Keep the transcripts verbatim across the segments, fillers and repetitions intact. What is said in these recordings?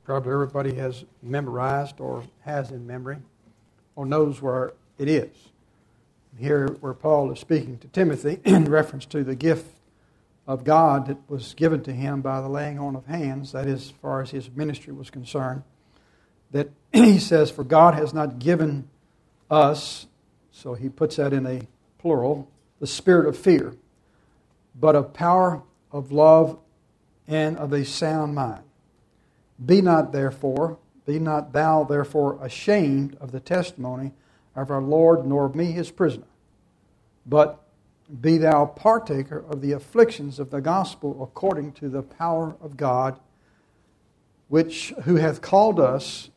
probably everybody has memorized or has in memory or knows where it is. Here where Paul is speaking to Timothy in reference to the gift of God that was given to him by the laying on of hands, that is, as far as his ministry was concerned, that he says, for God has not given us, so he puts that in a plural, the spirit of fear, but of power, of love, and of a sound mind. Be not therefore, be not thou therefore ashamed of the testimony of our Lord, nor of me his prisoner, but be thou partaker of the afflictions of the gospel according to the power of God, which who hath called us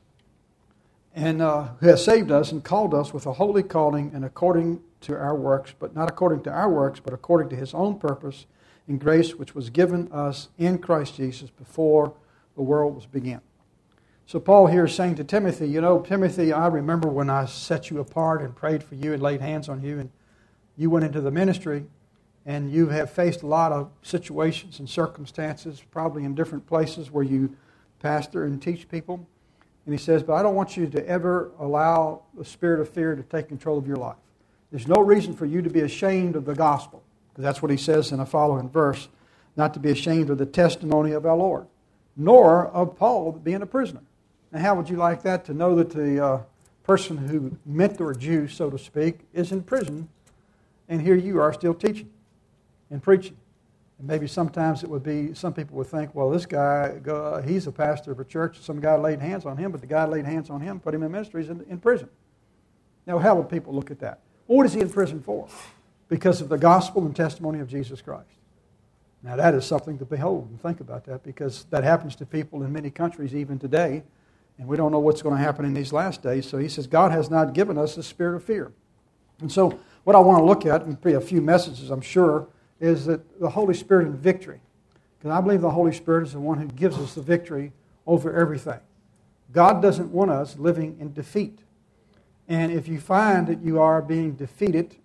and uh, who has saved us and called us with a holy calling and according to our works, but not according to our works, but according to his own purpose and grace which was given us in Christ Jesus before the world was begun. So Paul here is saying to Timothy, you know, Timothy, I remember when I set you apart and prayed for you and laid hands on you, and you went into the ministry, and you have faced a lot of situations and circumstances, probably in different places where you pastor and teach people. And he says, but I don't want you to ever allow the spirit of fear to take control of your life. There's no reason for you to be ashamed of the gospel, because that's what he says in a following verse, not to be ashamed of the testimony of our Lord, nor of Paul being a prisoner. Now, how would you like that, to know that the uh, person who mentored you, so to speak, is in prison, and here you are still teaching and preaching? And maybe sometimes it would be, some people would think, well, this guy, uh, he's a pastor of a church, some guy laid hands on him, but the guy laid hands on him, put him in ministry, he's in, in prison. Now, how would people look at that? Well, what is he in prison for? Because of the gospel and testimony of Jesus Christ. Now, that is something to behold and think about that, because that happens to people in many countries even today, and we don't know what's going to happen in these last days. So he says, God has not given us the spirit of fear. And so what I want to look at, and be a few messages, I'm sure, is that the Holy Spirit in victory. Because I believe the Holy Spirit is the one who gives us the victory over everything. God doesn't want us living in defeat. And if you find that you are being defeated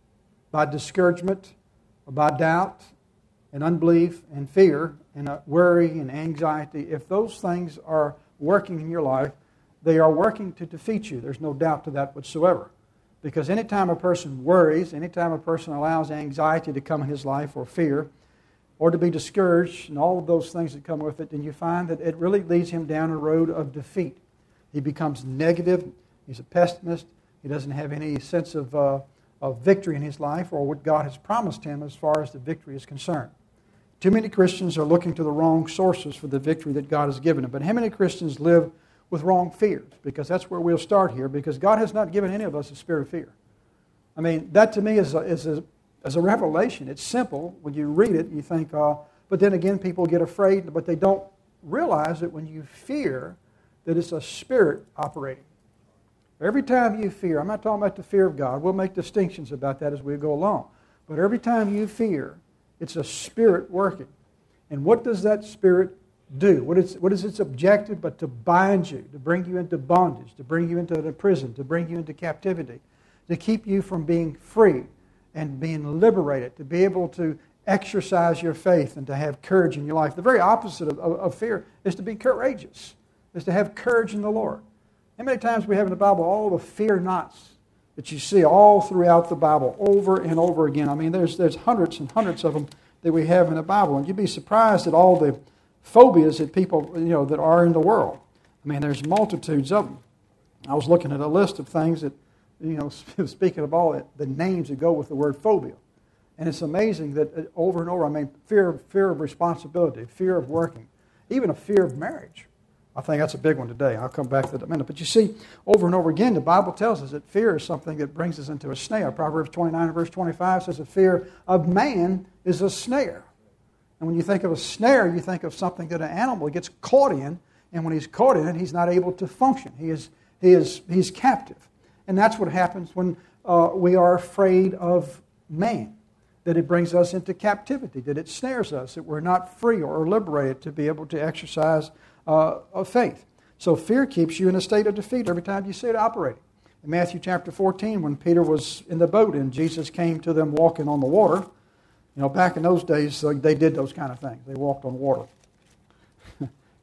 by discouragement, or by doubt, and unbelief, and fear, and worry, and anxiety, if those things are working in your life, they are working to defeat you. There's no doubt to that whatsoever. Because anytime a person worries, anytime a person allows anxiety to come in his life, or fear, or to be discouraged, and all of those things that come with it, then you find that it really leads him down a road of defeat. He becomes negative. He's a pessimist. He doesn't have any sense of, uh, of victory in his life, or what God has promised him as far as the victory is concerned. Too many Christians are looking to the wrong sources for the victory that God has given them. But how many Christians live with wrong fears? Because that's where we'll start here, because God has not given any of us a spirit of fear. I mean, that to me is a, is a, is a revelation. It's simple. When you read it, you think, uh, but then again, people get afraid, but they don't realize that when you fear, that it's a spirit operating. Every time you fear, I'm not talking about the fear of God. We'll make distinctions about that as we go along. But every time you fear, it's a spirit working. And what does that spirit do? What is, what is its objective but to bind you, to bring you into bondage, to bring you into the prison, to bring you into captivity, to keep you from being free and being liberated, to be able to exercise your faith and to have courage in your life. The very opposite of, of, of fear is to be courageous, is to have courage in the Lord. How many times we have in the Bible all the fear nots that you see all throughout the Bible over and over again? I mean, there's there's hundreds and hundreds of them that we have in the Bible, and you'd be surprised at all the phobias that people, you know, that are in the world. I mean, there's multitudes of them. I was looking at a list of things that, you know, speaking of all it, the names that go with the word phobia, and it's amazing that over and over. I mean, fear fear of responsibility, fear of working, even a fear of marriage. I think that's a big one today. I'll come back to that in a minute. But you see, over and over again, the Bible tells us that fear is something that brings us into a snare. Proverbs twenty-nine and verse twenty-five says the fear of man is a snare. And when you think of a snare, you think of something that an animal gets caught in, and when he's caught in it, he's not able to function. He is, he is, he's captive. And that's what happens when uh, we are afraid of man, that it brings us into captivity, that it snares us, that we're not free or liberated to be able to exercise Uh, of faith. So fear keeps you in a state of defeat every time you see it operating. In Matthew chapter fourteen, when Peter was in the boat and Jesus came to them walking on the water, you know, back in those days, uh, they did those kind of things. They walked on water.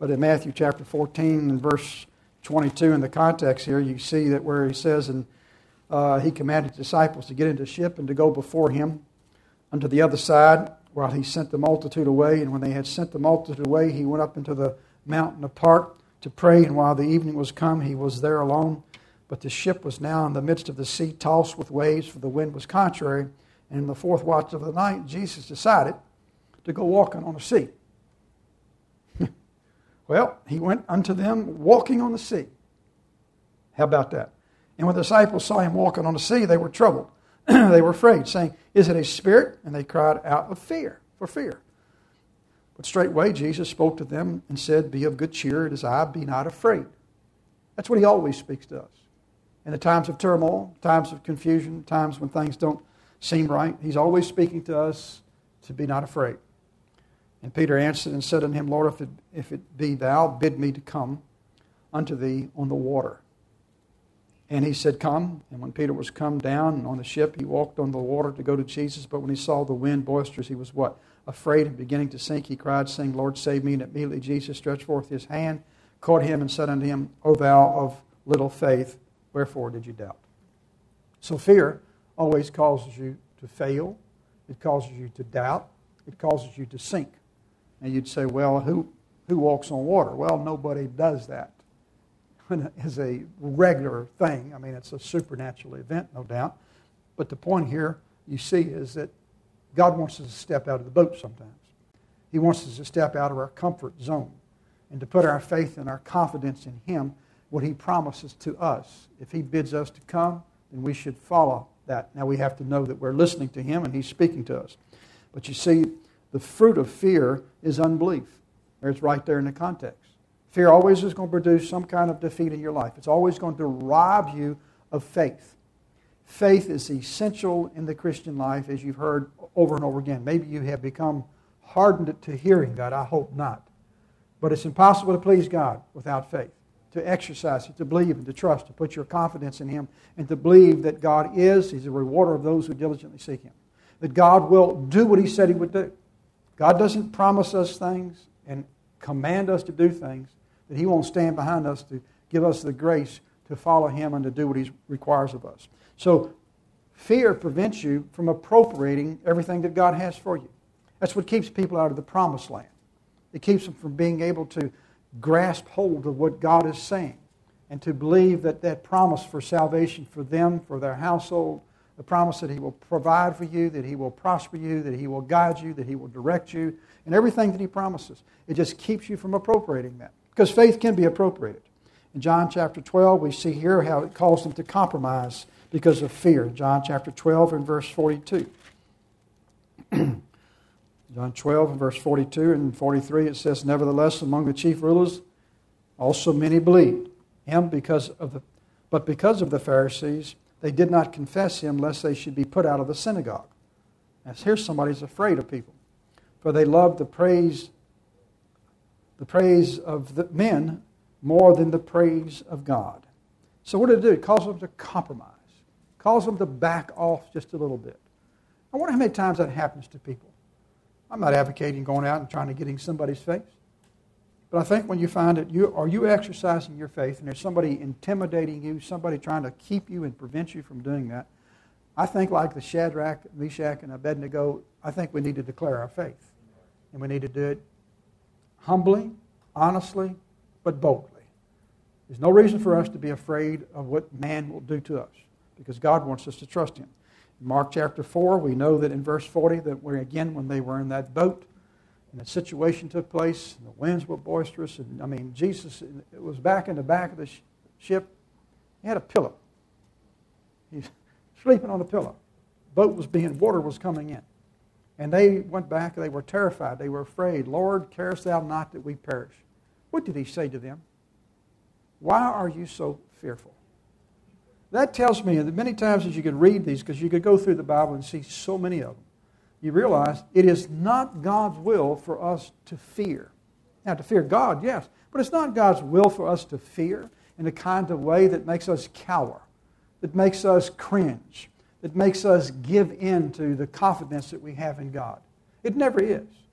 But in Matthew chapter fourteen and verse twenty-two, in the context here, you see that where he says, and uh, he commanded his disciples to get into the ship and to go before him unto the other side, while he sent the multitude away. And when they had sent the multitude away, he went up into the mountain apart to pray. And while the evening was come, he was there alone. But the ship was now in the midst of the sea, tossed with waves, for the wind was contrary. And in the fourth watch of the night, Jesus decided to go walking on the sea. Well, he went unto them walking on the sea. How about that? And when the disciples saw him walking on the sea, they were troubled. They were afraid, saying, "Is it a spirit?" And they cried out of fear, for fear. But straightway Jesus spoke to them and said, "Be of good cheer, it is I, be not afraid." That's what he always speaks to us. In the times of turmoil, times of confusion, times when things don't seem right, he's always speaking to us to be not afraid. And Peter answered and said unto him, "Lord, if it, if it be thou, bid me to come unto thee on the water." And he said, "Come." And when Peter was come down on the ship, he walked on the water to go to Jesus. But when he saw the wind boisterous, he was what? Afraid, and beginning to sink, he cried, saying, "Lord, save me." And immediately Jesus stretched forth his hand, caught him, and said unto him, "O thou of little faith, wherefore did you doubt?" So fear always causes you to fail. It causes you to doubt. It causes you to sink. And you'd say, well, who, who walks on water? Well, nobody does that as a regular thing. I mean, it's a supernatural event, no doubt. But the point here, you see, is that God wants us to step out of the boat sometimes. He wants us to step out of our comfort zone and to put our faith and our confidence in Him, what He promises to us. If He bids us to come, then we should follow that. Now we have to know that we're listening to Him and He's speaking to us. But you see, the fruit of fear is unbelief. It's right there in the context. Fear always is going to produce some kind of defeat in your life. It's always going to rob you of faith. Faith is essential in the Christian life, as you've heard over and over again. Maybe you have become hardened to hearing God. I hope not. But it's impossible to please God without faith. To exercise it, to believe and to trust, to put your confidence in Him, and to believe that God is, He's a rewarder of those who diligently seek Him. That God will do what He said He would do. God doesn't promise us things and command us to do things that He won't stand behind us to give us the grace to follow Him and to do what He requires of us. So fear prevents you from appropriating everything that God has for you. That's what keeps people out of the promised land. It keeps them from being able to grasp hold of what God is saying and to believe that that promise for salvation for them, for their household, the promise that He will provide for you, that He will prosper you, that He will guide you, that He will direct you, and everything that He promises. It just keeps you from appropriating that. Because faith can be appropriated. In John chapter twelve, we see here how it calls them to compromise because of fear. John chapter twelve and verse forty-two. John twelve and verse forty-two and forty-three, it says, "Nevertheless, among the chief rulers also many believed Him because of the, but because of the Pharisees, they did not confess Him, lest they should be put out of the synagogue." Now, here's somebody who's afraid of people. "For they loved the praise, the praise of the men more than the praise of God." So what did it do? It caused them to compromise. It caused them to back off just a little bit. I wonder how many times that happens to people. I'm not advocating going out and trying to get in somebody's face. But I think when you find that you are you exercising your faith and there's somebody intimidating you, somebody trying to keep you and prevent you from doing that, I think like the Shadrach, Meshach, and Abednego, I think we need to declare our faith. And we need to do it humbly, honestly, but boldly. There's no reason for us to be afraid of what man will do to us because God wants us to trust Him. In Mark chapter four, we know that in verse forty that we're again when they were in that boat, and the situation took place, and the winds were boisterous, and I mean, Jesus it was back in the back of the sh- ship. He had a pillow. He's sleeping on a pillow. Boat was being, water was coming in. And they went back, they were terrified, they were afraid. "Lord, carest Thou not that we perish?" What did He say to them? "Why are you so fearful?" That tells me that many times as you could read these, because you could go through the Bible and see so many of them, you realize it is not God's will for us to fear. Now, to fear God, yes, but it's not God's will for us to fear in a kind of way that makes us cower, that makes us cringe, that makes us give in to the confidence that we have in God. It never is.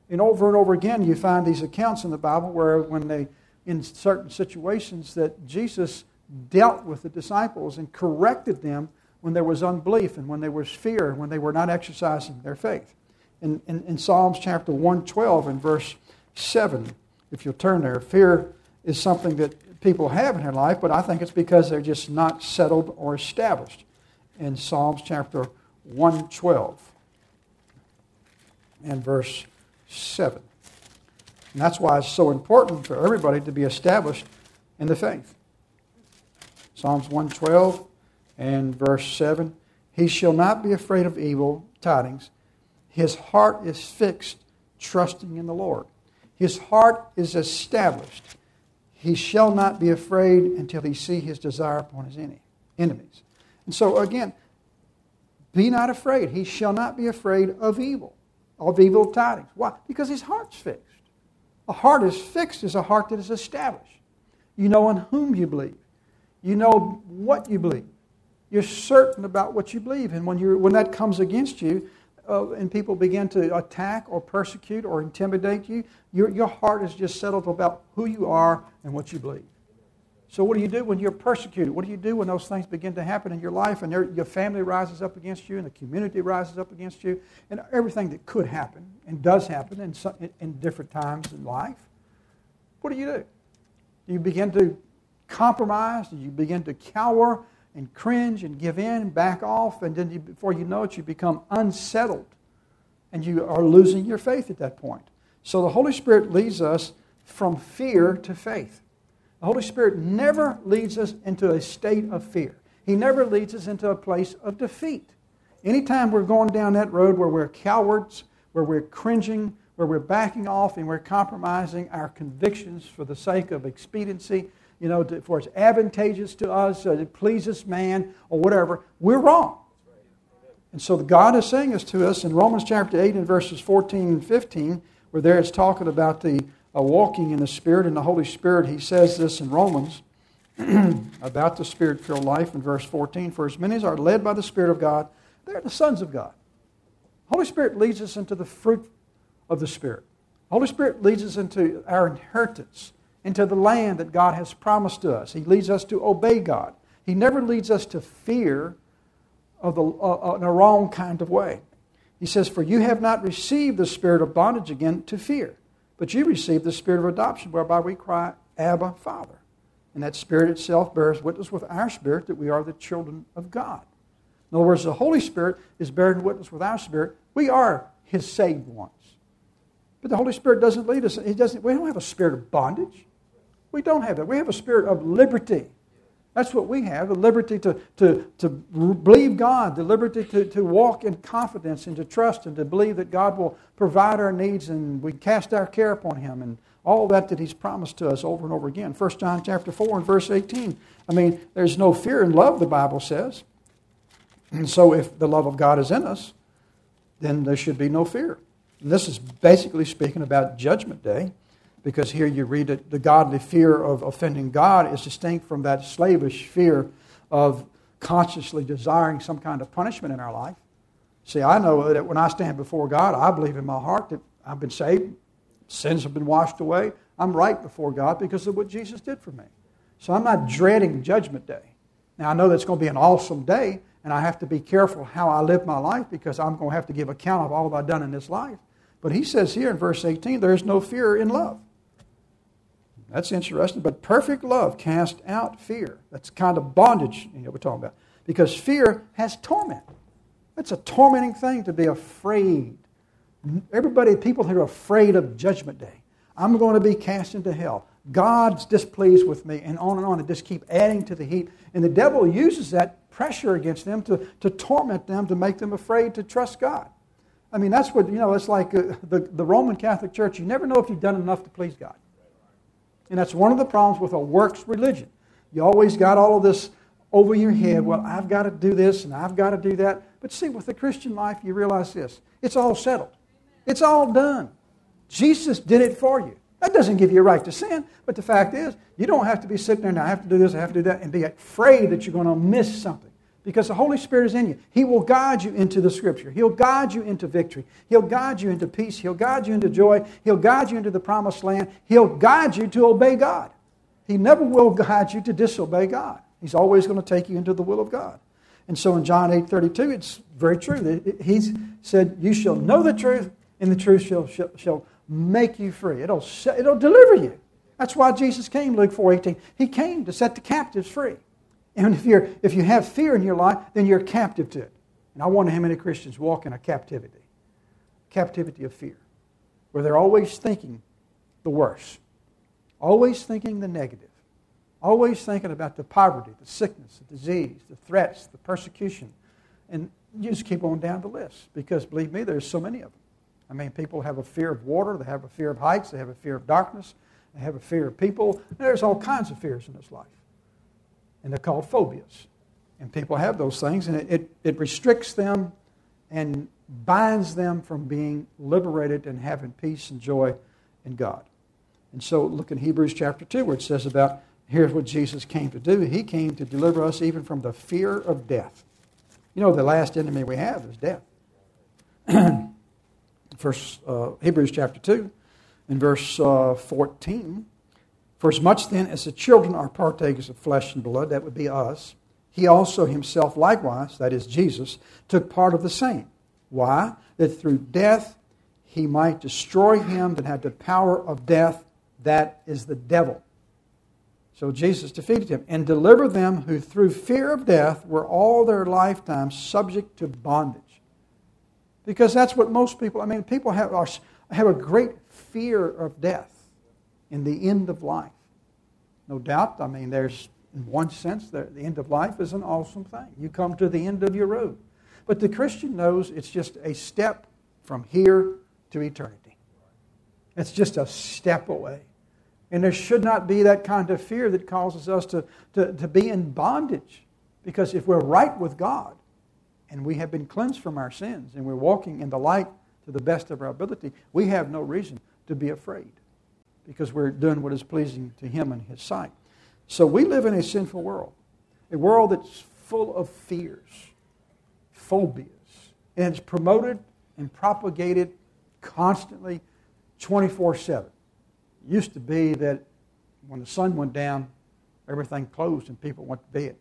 And over and over again, you find these accounts in the Bible where when they, in certain situations, that Jesus dealt with the disciples and corrected them when there was unbelief and when there was fear, when they were not exercising their faith. In, in, in Psalms chapter one twelve and verse seven, if you'll turn there, fear is something that people have in their life, but I think it's because they're just not settled or established. In Psalms chapter one twelve and verse seven. And that's why it's so important for everybody to be established in the faith. Psalms one twelve and verse seven. He shall not be afraid of evil tidings. His heart is fixed, trusting in the Lord. His heart is established. He shall not be afraid until he see his desire upon his enemies. And so again, be not afraid. He shall not be afraid of evil, of evil tidings. Why? Because his heart's fixed. A heart is fixed is a heart that is established. You know in whom you believe. You know what you believe. You're certain about what you believe. And when you when that comes against you, uh, and people begin to attack or persecute or intimidate you, your, your heart is just settled about who you are and what you believe. So what do you do when you're persecuted? What do you do when those things begin to happen in your life and your family rises up against you and the community rises up against you and everything that could happen and does happen in, some, in different times in life? What do you do? Do you begin to compromise? Do you begin to cower and cringe and give in and back off? And then you, before you know it, you become unsettled and you are losing your faith at that point. So the Holy Spirit leads us from fear to faith. The Holy Spirit never leads us into a state of fear. He never leads us into a place of defeat. Anytime we're going down that road where we're cowards, where we're cringing, where we're backing off and we're compromising our convictions for the sake of expediency, you know, to, for it's advantageous to us, uh, it pleases man, or whatever, we're wrong. And so God is saying this to us in Romans chapter eight and verses fourteen and fifteen, where there it's talking about the uh, walking in the Spirit and the Holy Spirit. He says this in Romans about the Spirit-filled life in verse fourteen. For as many as are led by the Spirit of God, they're the sons of God. Holy Spirit leads us into the fruit of the Spirit. Holy Spirit leads us into our inheritance, into the land that God has promised to us. He leads us to obey God. He never leads us to fear of the, uh, in a wrong kind of way. He says, for you have not received the spirit of bondage again to fear, but you received the spirit of adoption, whereby we cry, Abba, Father. And that Spirit itself bears witness with our spirit that we are the children of God. In other words, the Holy Spirit is bearing witness with our spirit. We are His saved ones. But the Holy Spirit doesn't lead us. He doesn't. We don't have a spirit of bondage. We don't have that. We have a spirit of liberty. That's what we have, the liberty to, to, to believe God, the liberty to, to walk in confidence and to trust and to believe that God will provide our needs and we cast our care upon Him and all that that He's promised to us over and over again. First John chapter four and verse eighteen. I mean, there's no fear in love, the Bible says. And so if the love of God is in us, then there should be no fear. And this is basically speaking about Judgment Day, because here you read that the godly fear of offending God is distinct from that slavish fear of consciously desiring some kind of punishment in our life. See, I know that when I stand before God, I believe in my heart that I've been saved, sins have been washed away, I'm right before God because of what Jesus did for me. So I'm not dreading Judgment Day. Now I know that's going to be an awesome day, and I have to be careful how I live my life because I'm going to have to give account of all that I've done in this life. But he says here in verse eighteen, there is no fear in love. That's interesting. But perfect love casts out fear. That's kind of bondage you know, we're talking about. Because fear has torment. It's a tormenting thing to be afraid. Everybody, people who are afraid of Judgment Day. I'm going to be cast into hell. God's displeased with me, and on and on. And just keep adding to the heat. And the devil uses that pressure against them to, to torment them, to make them afraid to trust God. I mean, that's what, you know, it's like uh, the, the Roman Catholic Church. You never know if you've done enough to please God. And that's one of the problems with a works religion. You always got all of this over your head. Well, I've got to do this and I've got to do that. But see, with the Christian life, you realize this. It's all settled. It's all done. Jesus did it for you. That doesn't give you a right to sin. But the fact is, you don't have to be sitting there and I have to do this, I have to do that, and be afraid that you're going to miss something. Because the Holy Spirit is in you. He will guide you into the Scripture. He'll guide you into victory. He'll guide you into peace. He'll guide you into joy. He'll guide you into the promised land. He'll guide you to obey God. He never will guide you to disobey God. He's always going to take you into the will of God. And so in John eight thirty-two, it's very true. He said, you shall know the truth, and the truth shall, shall, shall make you free. It'll, it'll deliver you. That's why Jesus came, Luke four eighteen. He came to set the captives free. And if you're if you have fear in your life, then you're captive to it. And I wonder how many Christians walk in a captivity. Captivity of fear. Where they're always thinking the worst. Always thinking the negative. Always thinking about the poverty, the sickness, the disease, the threats, the persecution. And you just keep on down the list. Because believe me, there's so many of them. I mean, people have a fear of water. They have a fear of heights. They have a fear of darkness. They have a fear of people. There's all kinds of fears in this life. And they're called phobias. And people have those things, and it, it, it restricts them and binds them from being liberated and having peace and joy in God. And so look in Hebrews chapter two, where it says about, here's what Jesus came to do. He came to deliver us even from the fear of death. You know, the last enemy we have is death. First, uh, Hebrews chapter two, in verse uh, fourteen, for as much then as the children are partakers of flesh and blood, that would be us, he also himself likewise, that is Jesus, took part of the same. Why? That through death he might destroy him that had the power of death, that is the devil. So Jesus defeated him and delivered them who through fear of death were all their lifetime subject to bondage. Because that's what most people, I mean, people have, are, have a great fear of death in the end of life. No doubt, I mean, there's, in one sense, the, the end of life is an awesome thing. You come to the end of your road. But the Christian knows it's just a step from here to eternity. It's just a step away. And there should not be that kind of fear that causes us to, to, to be in bondage. Because if we're right with God, and we have been cleansed from our sins, and we're walking in the light to the best of our ability, we have no reason to be afraid. Because we're doing what is pleasing to Him in His sight. So we live in a sinful world. A world that's full of fears, phobias. And it's promoted and propagated constantly twenty-four seven. It used to be that when the sun went down, everything closed and people went to bed.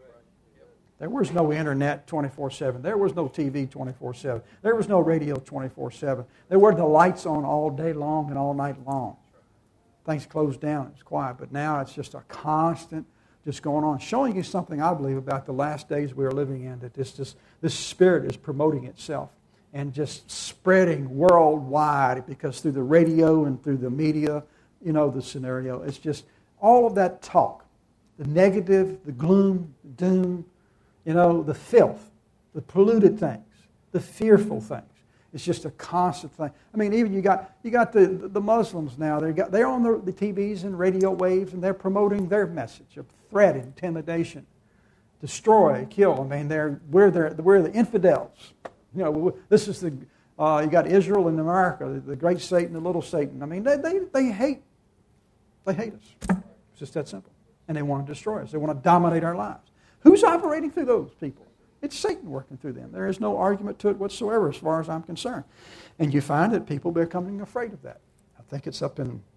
There was no internet twenty-four seven. There was no T V twenty-four seven. There was no radio twenty-four seven. There weren't the lights on all day long and all night long. Things closed down. It's quiet. But now it's just a constant just going on. Showing you something I believe about the last days we are living in, that this, this, this spirit is promoting itself and just spreading worldwide, because through the radio and through the media, you know the scenario. It's just all of that talk, the negative, the gloom, the doom, you know, the filth, the polluted things, the fearful things. It's just a constant thing. I mean, even you got you got the, the Muslims now. They got they're on the, the T Vs and radio waves, and they're promoting their message of threat, intimidation, destroy, kill. I mean, they're we're the we're the infidels. You know, this is the uh, you got Israel and America, the, the great Satan, the little Satan. I mean, they they they hate they hate us. It's just that simple, and they want to destroy us. They want to dominate our lives. Who's operating through those people? It's Satan working through them. There is no argument to it whatsoever as far as I'm concerned. And you find that people are becoming afraid of that. I think it's up in,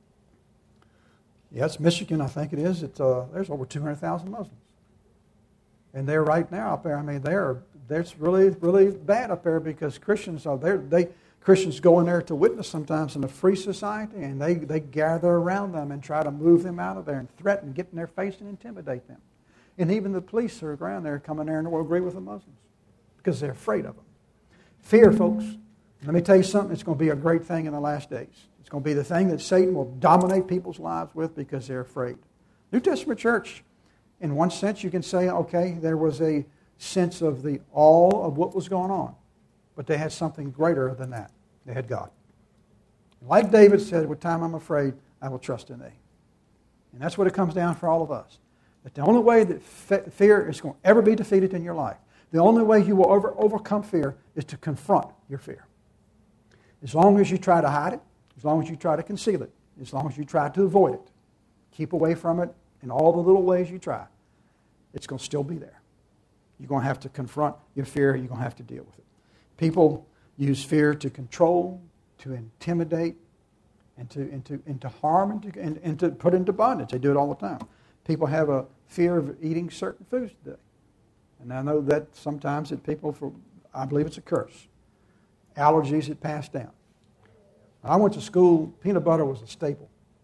yeah, it's Michigan, I think it is. It's, uh, there's over two hundred thousand Muslims. And they're right now up there. I mean, they're, it's really, really bad up there, because Christians are there. They, Christians go in there to witness sometimes in a free society, and they, they gather around them and try to move them out of there and threaten, get in their face and intimidate them. And even the police are around there coming there and will agree with the Muslims because they're afraid of them. Fear, folks. Let me tell you something. It's going to be a great thing in the last days. It's going to be the thing that Satan will dominate people's lives with because they're afraid. New Testament church, in one sense, you can say, okay, there was a sense of the awe of what was going on. But they had something greater than that. They had God. Like David said, with time I'm afraid, I will trust in thee. And that's what it comes down for all of us. That the only way that fear is going to ever be defeated in your life, the only way you will over, overcome fear is to confront your fear. As long as you try to hide it, as long as you try to conceal it, as long as you try to avoid it, keep away from it in all the little ways you try, it's going to still be there. You're going to have to confront your fear. You're going to have to deal with it. People use fear to control, to intimidate, and to, and to, and to harm, and to, and, and to put into bondage. They do it all the time. People have a fear of eating certain foods today. And I know that sometimes that people, for, I believe it's a curse. Allergies that pass down. I went to school, peanut butter was a staple.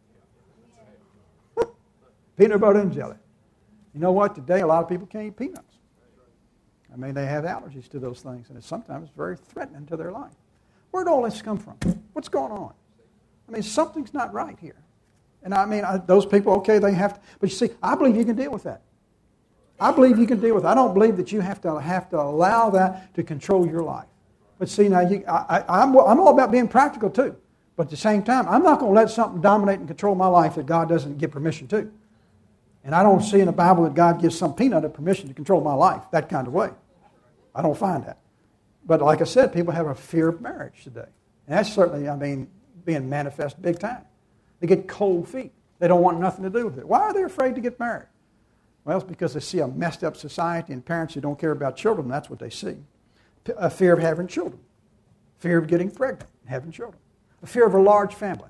Peanut butter and jelly. You know what? Today a lot of people can't eat peanuts. I mean, they have allergies to those things, and it's sometimes very threatening to their life. Where'd all this come from? What's going on? I mean, something's not right here. And I mean, I, those people, okay, they have to, but you see, I believe you can deal with that. I believe you can deal with it. I don't believe that you have to have to allow that to control your life. But see, now, you, I, I, I'm, I'm all about being practical too. But at the same time, I'm not going to let something dominate and control my life that God doesn't give permission to. And I don't see in the Bible that God gives some peanut a permission to control my life that kind of way. I don't find that. But like I said, people have a fear of marriage today. And that's certainly, I mean, being manifest big time. They get cold feet. They don't want nothing to do with it. Why are they afraid to get married? Well, it's because they see a messed up society and parents who don't care about children. That's what they see. A fear of having children. Fear of getting pregnant and having children. A fear of a large family.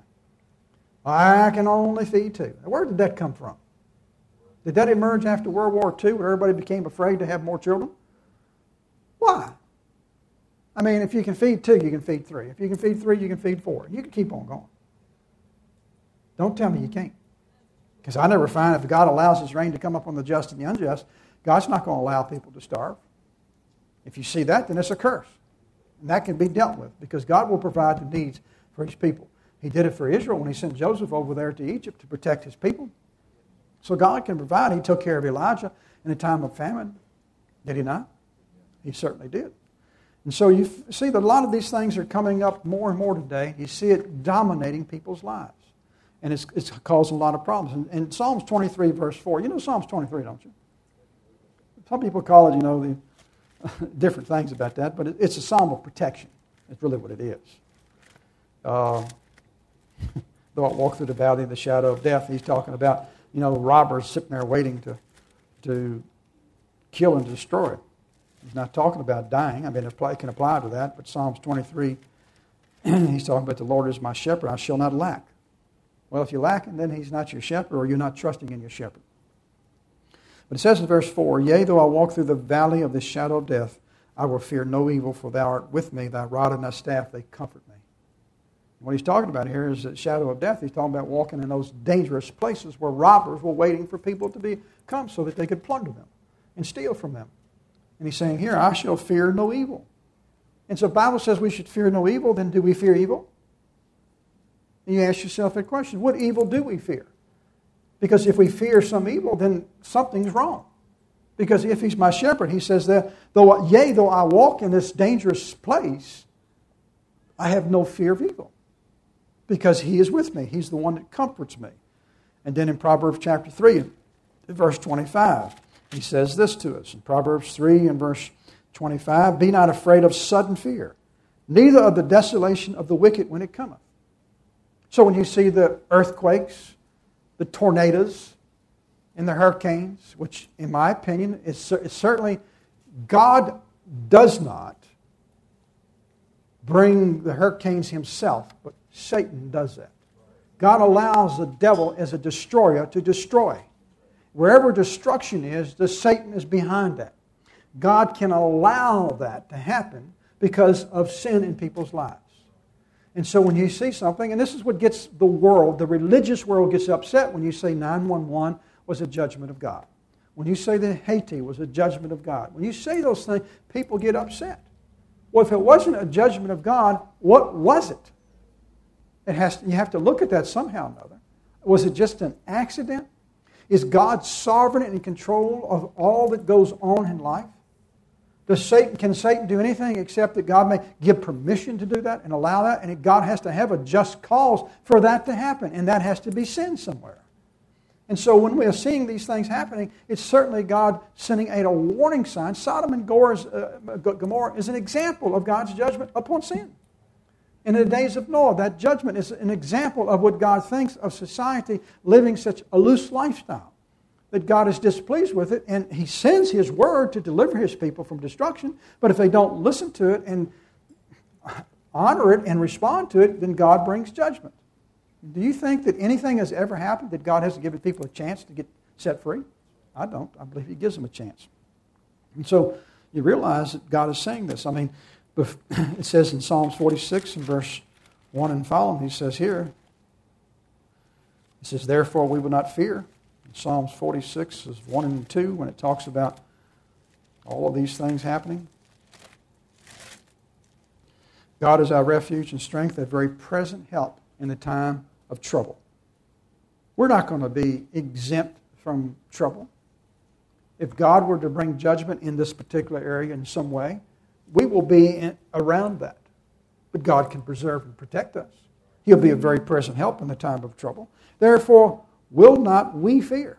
I can only feed two. Where did that come from? Did that emerge after World War Two where everybody became afraid to have more children? Why? I mean, if you can feed two, you can feed three. If you can feed three, you can feed four. You can keep on going. Don't tell me you can't. Because I never find if God allows His rain to come up on the just and the unjust, God's not going to allow people to starve. If you see that, then it's a curse. And that can be dealt with because God will provide the needs for His people. He did it for Israel when He sent Joseph over there to Egypt to protect His people. So God can provide. He took care of Elijah in a time of famine. Did He not? He certainly did. And so you see that a lot of these things are coming up more and more today. You see it dominating people's lives. And it's, it's causing a lot of problems. And in Psalms twenty-three, verse four, you know Psalms twenty-three, don't you? Some people call it, you know, the different things about that, but it, it's a psalm of protection. That's really what it is. Uh, though I walk through the valley of the shadow of death, he's talking about, you know, robbers sitting there waiting to, to kill and destroy. He's not talking about dying. I mean, it can apply to that, but Psalms twenty-three, he's talking about the Lord is my shepherd, I shall not lack. Well, if you lack, then He's not your shepherd, or you're not trusting in your shepherd. But it says in verse four, Yea, though I walk through the valley of the shadow of death, I will fear no evil, for Thou art with me, Thy rod and Thy staff, they comfort me. What he's talking about here is the shadow of death. He's talking about walking in those dangerous places where robbers were waiting for people to be come so that they could plunder them and steal from them. And he's saying here, I shall fear no evil. And so the Bible says we should fear no evil, then do we fear evil? And you ask yourself that question, what evil do we fear? Because if we fear some evil, then something's wrong. Because if He's my shepherd, He says that, though yea, though I walk in this dangerous place, I have no fear of evil. Because He is with me. He's the one that comforts me. And then in Proverbs chapter three, verse twenty-five, he says this to us. In Proverbs three and verse twenty-five, Be not afraid of sudden fear, neither of the desolation of the wicked when it cometh. So when you see the earthquakes, the tornadoes, and the hurricanes, which in my opinion is, is certainly, God does not bring the hurricanes Himself, but Satan does that. God allows the devil as a destroyer to destroy. Wherever destruction is, the Satan is behind that. God can allow that to happen because of sin in people's lives. And so when you see something, and this is what gets the world, the religious world gets upset when you say nine one one was a judgment of God. When you say that Haiti was a judgment of God. When you say those things, people get upset. Well, if it wasn't a judgment of God, what was it? It has to, you have to look at that somehow or another. Was it just an accident? Is God sovereign and in control of all that goes on in life? Does Satan, can Satan do anything except that God may give permission to do that and allow that? And God has to have a just cause for that to happen, and that has to be sin somewhere. And so when we are seeing these things happening, it's certainly God sending a warning sign. Sodom and Gomorrah is an example of God's judgment upon sin. In the days of Noah, that judgment is an example of what God thinks of society living such a loose lifestyle. that God is displeased with it, and He sends His word to deliver His people from destruction. But if they don't listen to it and honor it and respond to it, then God brings judgment. Do you think that anything has ever happened that God hasn't given people a chance to get set free? I don't. I believe He gives them a chance. And so you realize that God is saying this. I mean, it says in Psalms forty-six and verse one and following, He says here, He says, therefore we will not fear. In Psalms forty-six is one and two when it talks about all of these things happening. God is our refuge and strength, a very present help in the time of trouble. We're not going to be exempt from trouble. If God were to bring judgment in this particular area in some way, we will be in, around that. But God can preserve and protect us. He'll be a very present help in the time of trouble. Therefore, will not we fear?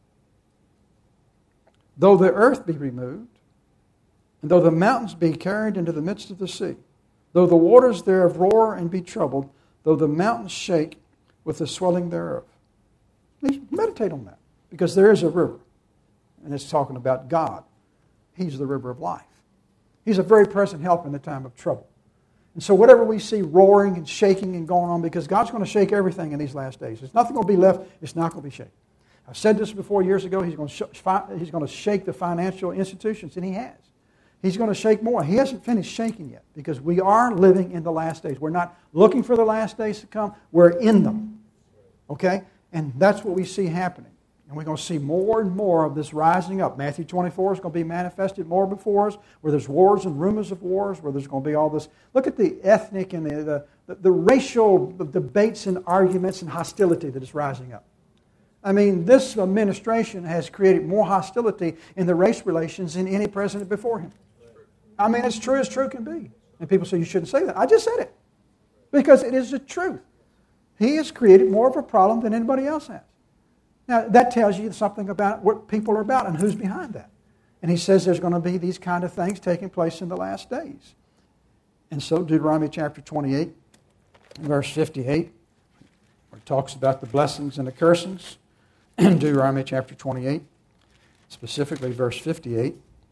Though the earth be removed, and though the mountains be carried into the midst of the sea, though the waters thereof roar and be troubled, though the mountains shake with the swelling thereof. Meditate on that, because there is a river, and it's talking about God. He's the river of life. He's a very present help in the time of trouble. And so whatever we see roaring and shaking and going on, because God's going to shake everything in these last days. There's nothing going to be left. It's not going to be shaken. I've said this before years ago. He's going to sh- he's going to shake the financial institutions, and He has. He's going to shake more. He hasn't finished shaking yet, because we are living in the last days. We're not looking for the last days to come. We're in them. Okay? And that's what we see happening. And we're going to see more and more of this rising up. Matthew twenty-four is going to be manifested more before us, where there's wars and rumors of wars, where there's going to be all this. Look at the ethnic and the, the, the racial debates and arguments and hostility that is rising up. I mean, this administration has created more hostility in the race relations than any president before him. I mean, it's true as true can be. And people say, you shouldn't say that. I just said it. Because it is the truth. He has created more of a problem than anybody else has. Now, that tells you something about what people are about and who's behind that. And he says there's going to be these kind of things taking place in the last days. And so Deuteronomy chapter twenty-eight, verse fifty-eight, where it talks about the blessings and the cursings. Deuteronomy chapter twenty-eight, specifically verse fifty-eight.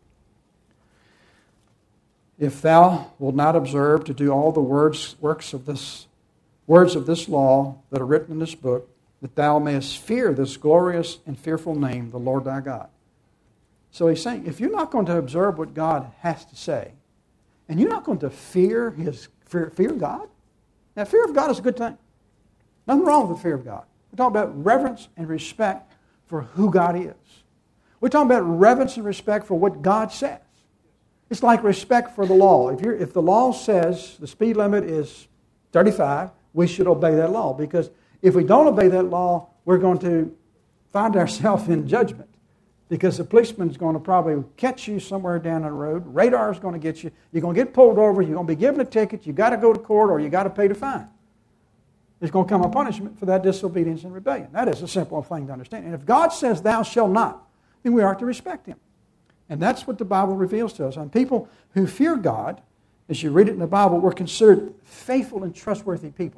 If thou wilt not observe to do all the words works of this words of this law that are written in this book, that thou mayest fear this glorious and fearful name, the Lord thy God. So he's saying, if you're not going to observe what God has to say, and you're not going to fear His fear, fear God, now fear of God is a good thing. Nothing wrong with the fear of God. We're talking about reverence and respect for who God is. We're talking about reverence and respect for what God says. It's like respect for the law. If you're, if the law says the speed limit is thirty-five, we should obey that law, because if we don't obey that law, we're going to find ourselves in judgment, because the policeman is going to probably catch you somewhere down the road. Radar is going to get you. You're going to get pulled over. You're going to be given a ticket. You've got to go to court, or you've got to pay the fine. There's going to come a punishment for that disobedience and rebellion. That is a simple thing to understand. And if God says, thou shalt not, then we are to respect Him. And that's what the Bible reveals to us. And people who fear God, as you read it in the Bible, were considered faithful and trustworthy people.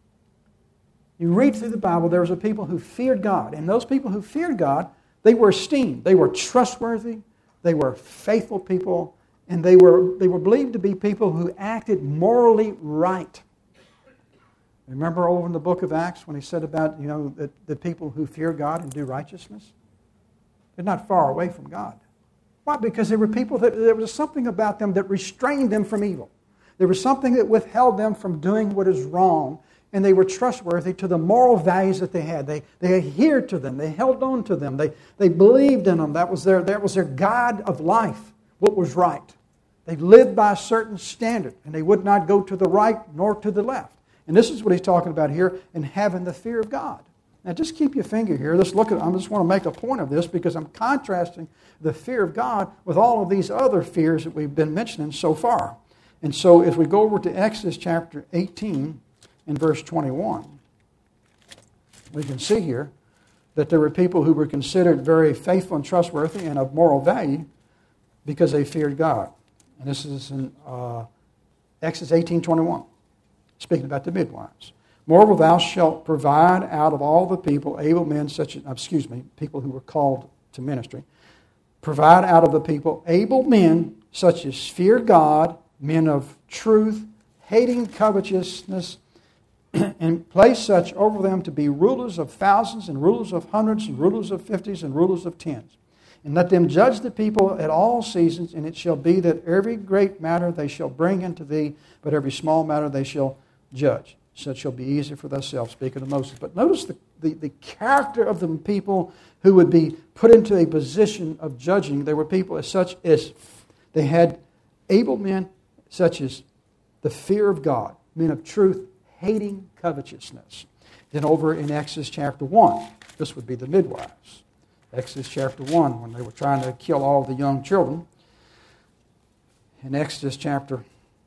You read through the Bible, there was a people who feared God. And those people who feared God, they were esteemed. They were trustworthy. They were faithful people. And they were, they were believed to be people who acted morally right. Remember over in the book of Acts when he said about, you know, the, the people who fear God and do righteousness? They're not far away from God. Why? Because there were people that there was something about them that restrained them from evil. There was something that withheld them from doing what is wrong. And they were trustworthy to the moral values that they had. They, they adhered to them. They held on to them. They, they believed in them. That was their, that was their guide of life, what was right. They lived by a certain standard, and they would not go to the right nor to the left. And this is what he's talking about here in having the fear of God. Now, just keep your finger here. Let's look at. I just want to make a point of this because I'm contrasting the fear of God with all of these other fears that we've been mentioning so far. And so, if we go over to Exodus chapter eighteen and verse twenty-one, we can see here that there were people who were considered very faithful and trustworthy and of moral value because they feared God. And this is in uh, Exodus eighteen twenty-one, speaking about the midwives. Moreover, thou shalt provide out of all the people able men such as, excuse me, people who were called to ministry, provide out of the people able men such as fear God, men of truth, hating covetousness, and place such over them to be rulers of thousands and rulers of hundreds and rulers of fifties and rulers of tens. And let them judge the people at all seasons, and it shall be that every great matter they shall bring unto thee, but every small matter they shall judge. So it shall be easier for thyself, speaking of Moses. But notice the, the, the character of the people who would be put into a position of judging. There were people as such as they had able men such as the fear of God, men of truth, hating covetousness. Then over in Exodus chapter one, this would be the midwives. Exodus chapter one, when they were trying to kill all the young children. In Exodus chapter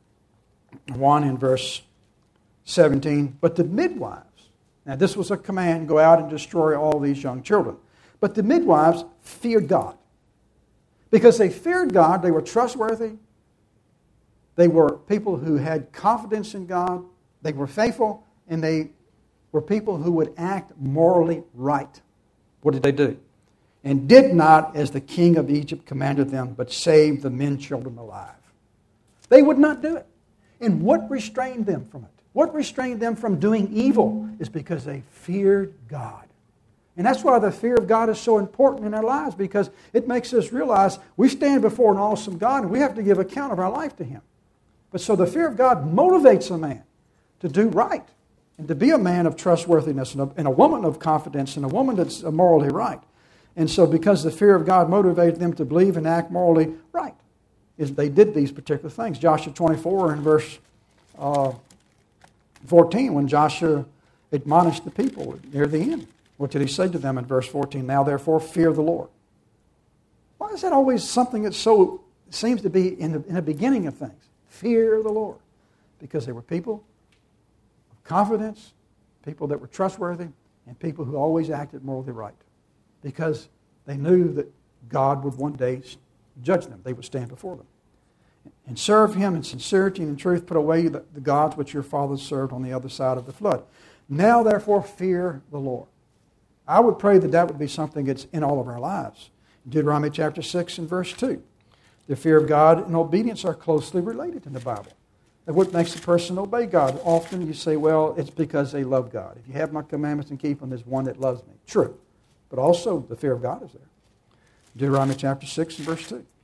one in verse seventeen, but the midwives, now this was a command, go out and destroy all these young children. But the midwives feared God. Because they feared God, they were trustworthy. They were people who had confidence in God. They were faithful, and they were people who would act morally right. What did they do? And did not, as the king of Egypt commanded them, but saved the men children alive. They would not do it. And what restrained them from it? What restrained them from doing evil is because they feared God. And that's why the fear of God is so important in our lives, because it makes us realize we stand before an awesome God and we have to give account of our life to Him. But so the fear of God motivates a man to do right and to be a man of trustworthiness and a, and a woman of confidence and a woman that's morally right. And so because the fear of God motivated them to believe and act morally right, is they did these particular things. Joshua twenty-four in verse uh, fourteen, when Joshua admonished the people near the end, what did he say to them in verse fourteen? Now therefore fear the Lord. Why is that always something that so seems to be in the, in the beginning of things? Fear the Lord. Because they were people of confidence, people that were trustworthy, and people who always acted morally right. Because they knew that God would one day judge them. They would stand before them. And serve Him in sincerity and in truth. Put away the, the gods which your fathers served on the other side of the flood. Now therefore fear the Lord. I would pray that that would be something that's in all of our lives. Deuteronomy chapter six and verse two. The fear of God and obedience are closely related in the Bible. And what makes a person obey God? Often you say, well, it's because they love God. If you have my commandments and keep them, there's one that loves me. True. But also the fear of God is there. Deuteronomy chapter six and verse two.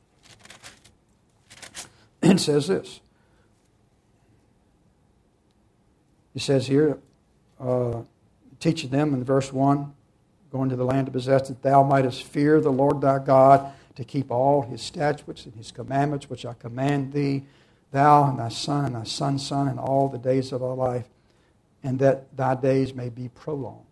It says this. It says here, uh, teaching them in verse one, going to the land to possess it, thou mightest fear the Lord thy God, to keep all His statutes and His commandments, which I command thee, thou and thy son and thy son's son, in all the days of thy life, and that thy days may be prolonged.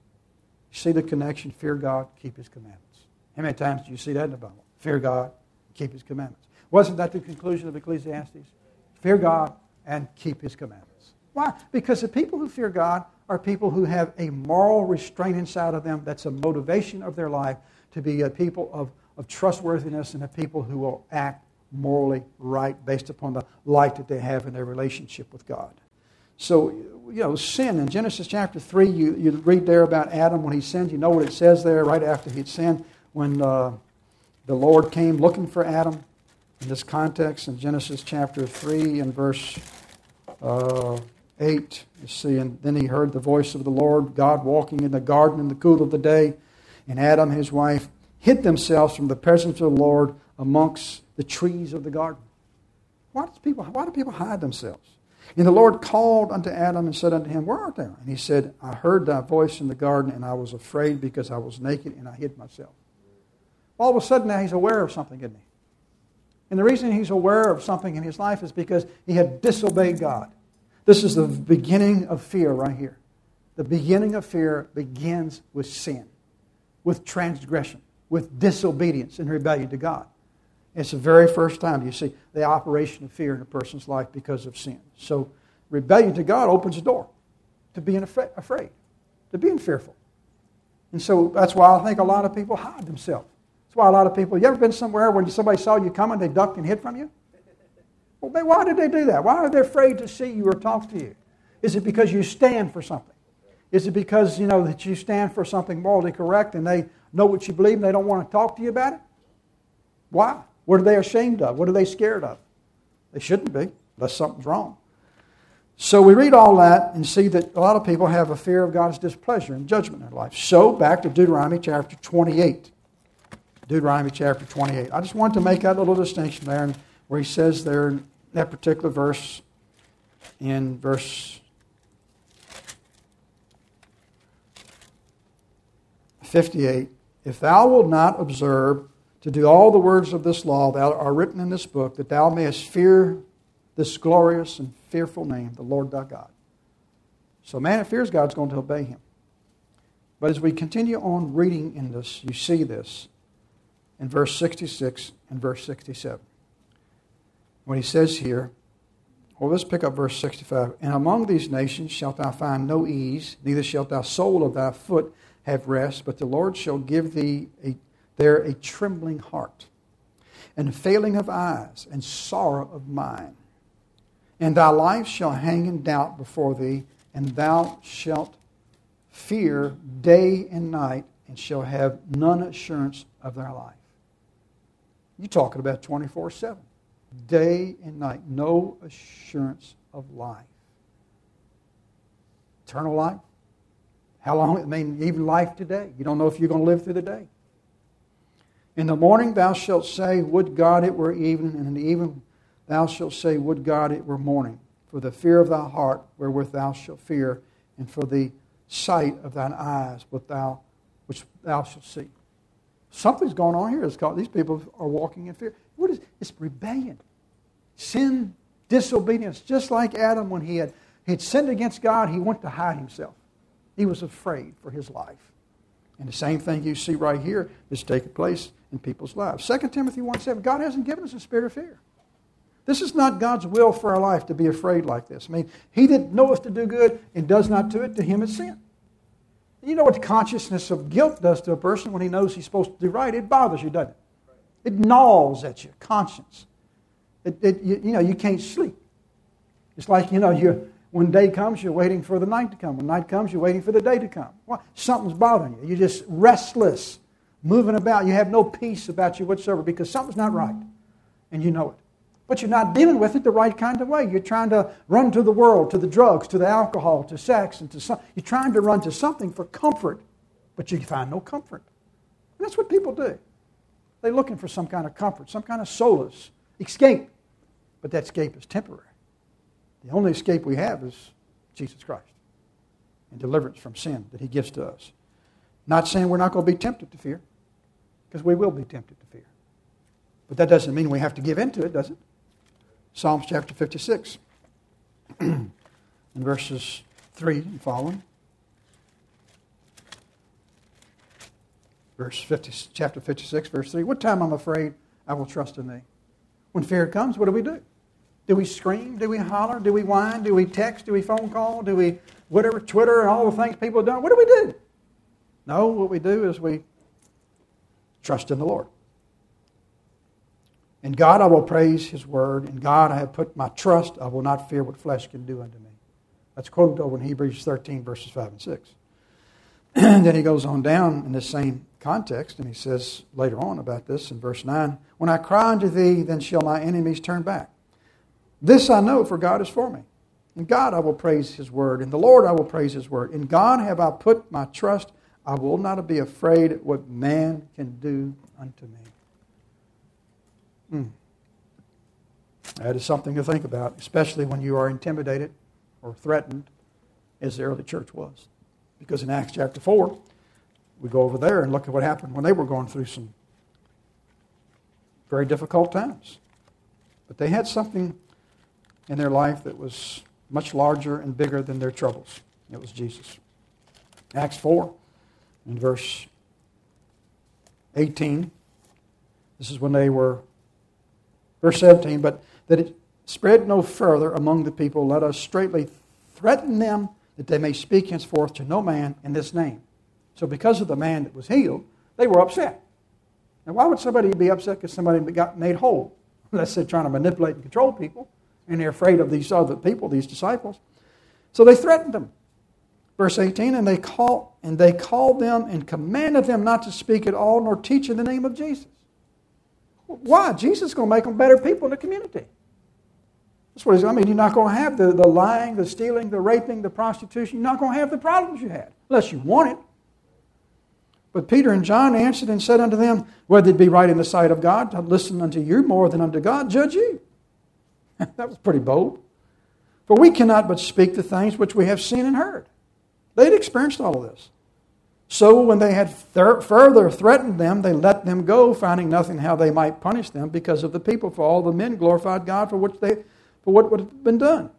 You see the connection? Fear God, keep His commandments. How many times do you see that in the Bible? Fear God, keep His commandments. Wasn't that the conclusion of Ecclesiastes? Fear God and keep His commandments. Why? Because the people who fear God are people who have a moral restraint inside of them that's a motivation of their life to be a people of, of trustworthiness and a people who will act morally right based upon the light that they have in their relationship with God. So, you know, sin in Genesis chapter three, you, you read there about Adam when he sinned. You know what it says there right after he'd sinned when uh, the Lord came looking for Adam. In this context, in Genesis chapter three and verse uh, eight, you see, and then he heard the voice of the Lord, God walking in the garden in the cool of the day, and Adam and his wife hid themselves from the presence of the Lord amongst the trees of the garden. Why do people, why do people hide themselves? And the Lord called unto Adam and said unto him, where art thou? And he said, I heard thy voice in the garden, and I was afraid because I was naked, and I hid myself. All of a sudden now he's aware of something, isn't he? And the reason he's aware of something in his life is because he had disobeyed God. This is the beginning of fear right here. The beginning of fear begins with sin, with transgression, with disobedience and rebellion to God. It's the very first time you see the operation of fear in a person's life because of sin. So rebellion to God opens the door to being afraid, to being fearful. And so that's why I think a lot of people hide themselves. That's why a lot of people, you ever been somewhere when somebody saw you coming, they ducked and hid from you? Well, why did they do that? Why are they afraid to see you or talk to you? Is it because you stand for something? Is it because, you know, that you stand for something morally correct and they know what you believe and they don't want to talk to you about it? Why? What are they ashamed of? What are they scared of? They shouldn't be, unless something's wrong. So we read all that and see that a lot of people have a fear of God's displeasure and judgment in their life. So back to Deuteronomy chapter twenty-eight. Deuteronomy chapter twenty-eight. I just wanted to make that little distinction there where he says there in that particular verse, in verse fifty-eight, if thou wilt not observe to do all the words of this law that are written in this book, that thou mayest fear this glorious and fearful name, the Lord thy God. So a man that fears God is going to obey him. But as we continue on reading in this, you see this in verse sixty-six and verse sixty-seven. When he says here, well, let's pick up verse sixty-five. And among these nations shalt thou find no ease, neither shalt thy sole of thy foot have rest, but the Lord shall give thee a, there a trembling heart, and failing of eyes, and sorrow of mind. And thy life shall hang in doubt before thee, and thou shalt fear day and night, and shall have none assurance of thy life. You're talking about twenty-four seven. Day and night, no assurance of life. Eternal life? How long? I mean, even life today. You don't know if you're going to live through the day. In the morning thou shalt say, would God it were evening, and in the evening thou shalt say, would God it were morning, for the fear of thy heart wherewith thou shalt fear, and for the sight of thine eyes which thou, which thou shalt see. Something's going on here. It's called, these people are walking in fear. What is it's rebellion, sin, disobedience. Just like Adam, when he had he had sinned against God, he went to hide himself. He was afraid for his life. And the same thing you see right here is taking place in people's lives. Second Timothy one seven, God hasn't given us a spirit of fear. This is not God's will for our life to be afraid like this. I mean, he that knoweth to do good and does not do it, to him is sin. You know what the consciousness of guilt does to a person when he knows he's supposed to do right? It bothers you, doesn't it? It gnaws at your conscience. It, it, you, you know, you can't sleep. It's like, you know, you when day comes, you're waiting for the night to come. When night comes, you're waiting for the day to come. Well, something's bothering you. You're just restless, moving about. You have no peace about you whatsoever because something's not right, and you know it. But you're not dealing with it the right kind of way. You're trying to run to the world, to the drugs, to the alcohol, to sex, and to some. You're trying to run to something for comfort, but you find no comfort. And that's what people do. They're looking for some kind of comfort, some kind of solace, escape. But that escape is temporary. The only escape we have is Jesus Christ and deliverance from sin that he gives to us. Not saying we're not going to be tempted to fear, because we will be tempted to fear. But that doesn't mean we have to give in to it, does it? Psalms chapter fifty-six, in verses three and following. Verse fifty, chapter fifty-six, verse three. What time I'm afraid, I will trust in thee. When fear comes, what do we do? Do we scream? Do we holler? Do we whine? Do we text? Do we phone call? Do we whatever, Twitter and all the things people have done? What do we do? No, what we do is we trust in the Lord. In God I will praise his word. In God I have put my trust. I will not fear what flesh can do unto me. That's quoted over in Hebrews thirteen, verses five and six. And then he goes on down in this same context, and he says later on about this in verse nine, when I cry unto thee, then shall my enemies turn back. This I know, for God is for me. In God I will praise his word. In the Lord I will praise his word. In God have I put my trust. I will not be afraid what man can do unto me. Mm. That is something to think about, especially when you are intimidated or threatened, as the early church was. Because in Acts chapter four, we go over there and look at what happened when they were going through some very difficult times. But they had something in their life that was much larger and bigger than their troubles. It was Jesus. Acts four, in verse eighteen, this is when they were, verse seventeen, but that it spread no further among the people, let us straightly threaten them that they may speak henceforth to no man in this name. So because of the man that was healed, they were upset. Now why would somebody be upset because somebody got made whole? Unless they're trying to manipulate and control people, and they're afraid of these other people, these disciples. So they threatened them. Verse eighteen, and they call and they called them and commanded them not to speak at all nor teach in the name of Jesus. Why? Jesus is going to make them better people in the community. That's what he's, I mean, you're not going to have the, the lying, the stealing, the raping, the prostitution. You're not going to have the problems you had, unless you want it. But Peter and John answered and said unto them, whether it be right in the sight of God to listen unto you more than unto God, judge you. That was pretty bold. For we cannot but speak the things which we have seen and heard. They'd experienced all of this. So when they had thir- further threatened them, they let them go, finding nothing how they might punish them because of the people. For all the men glorified God for which they for what would have been done.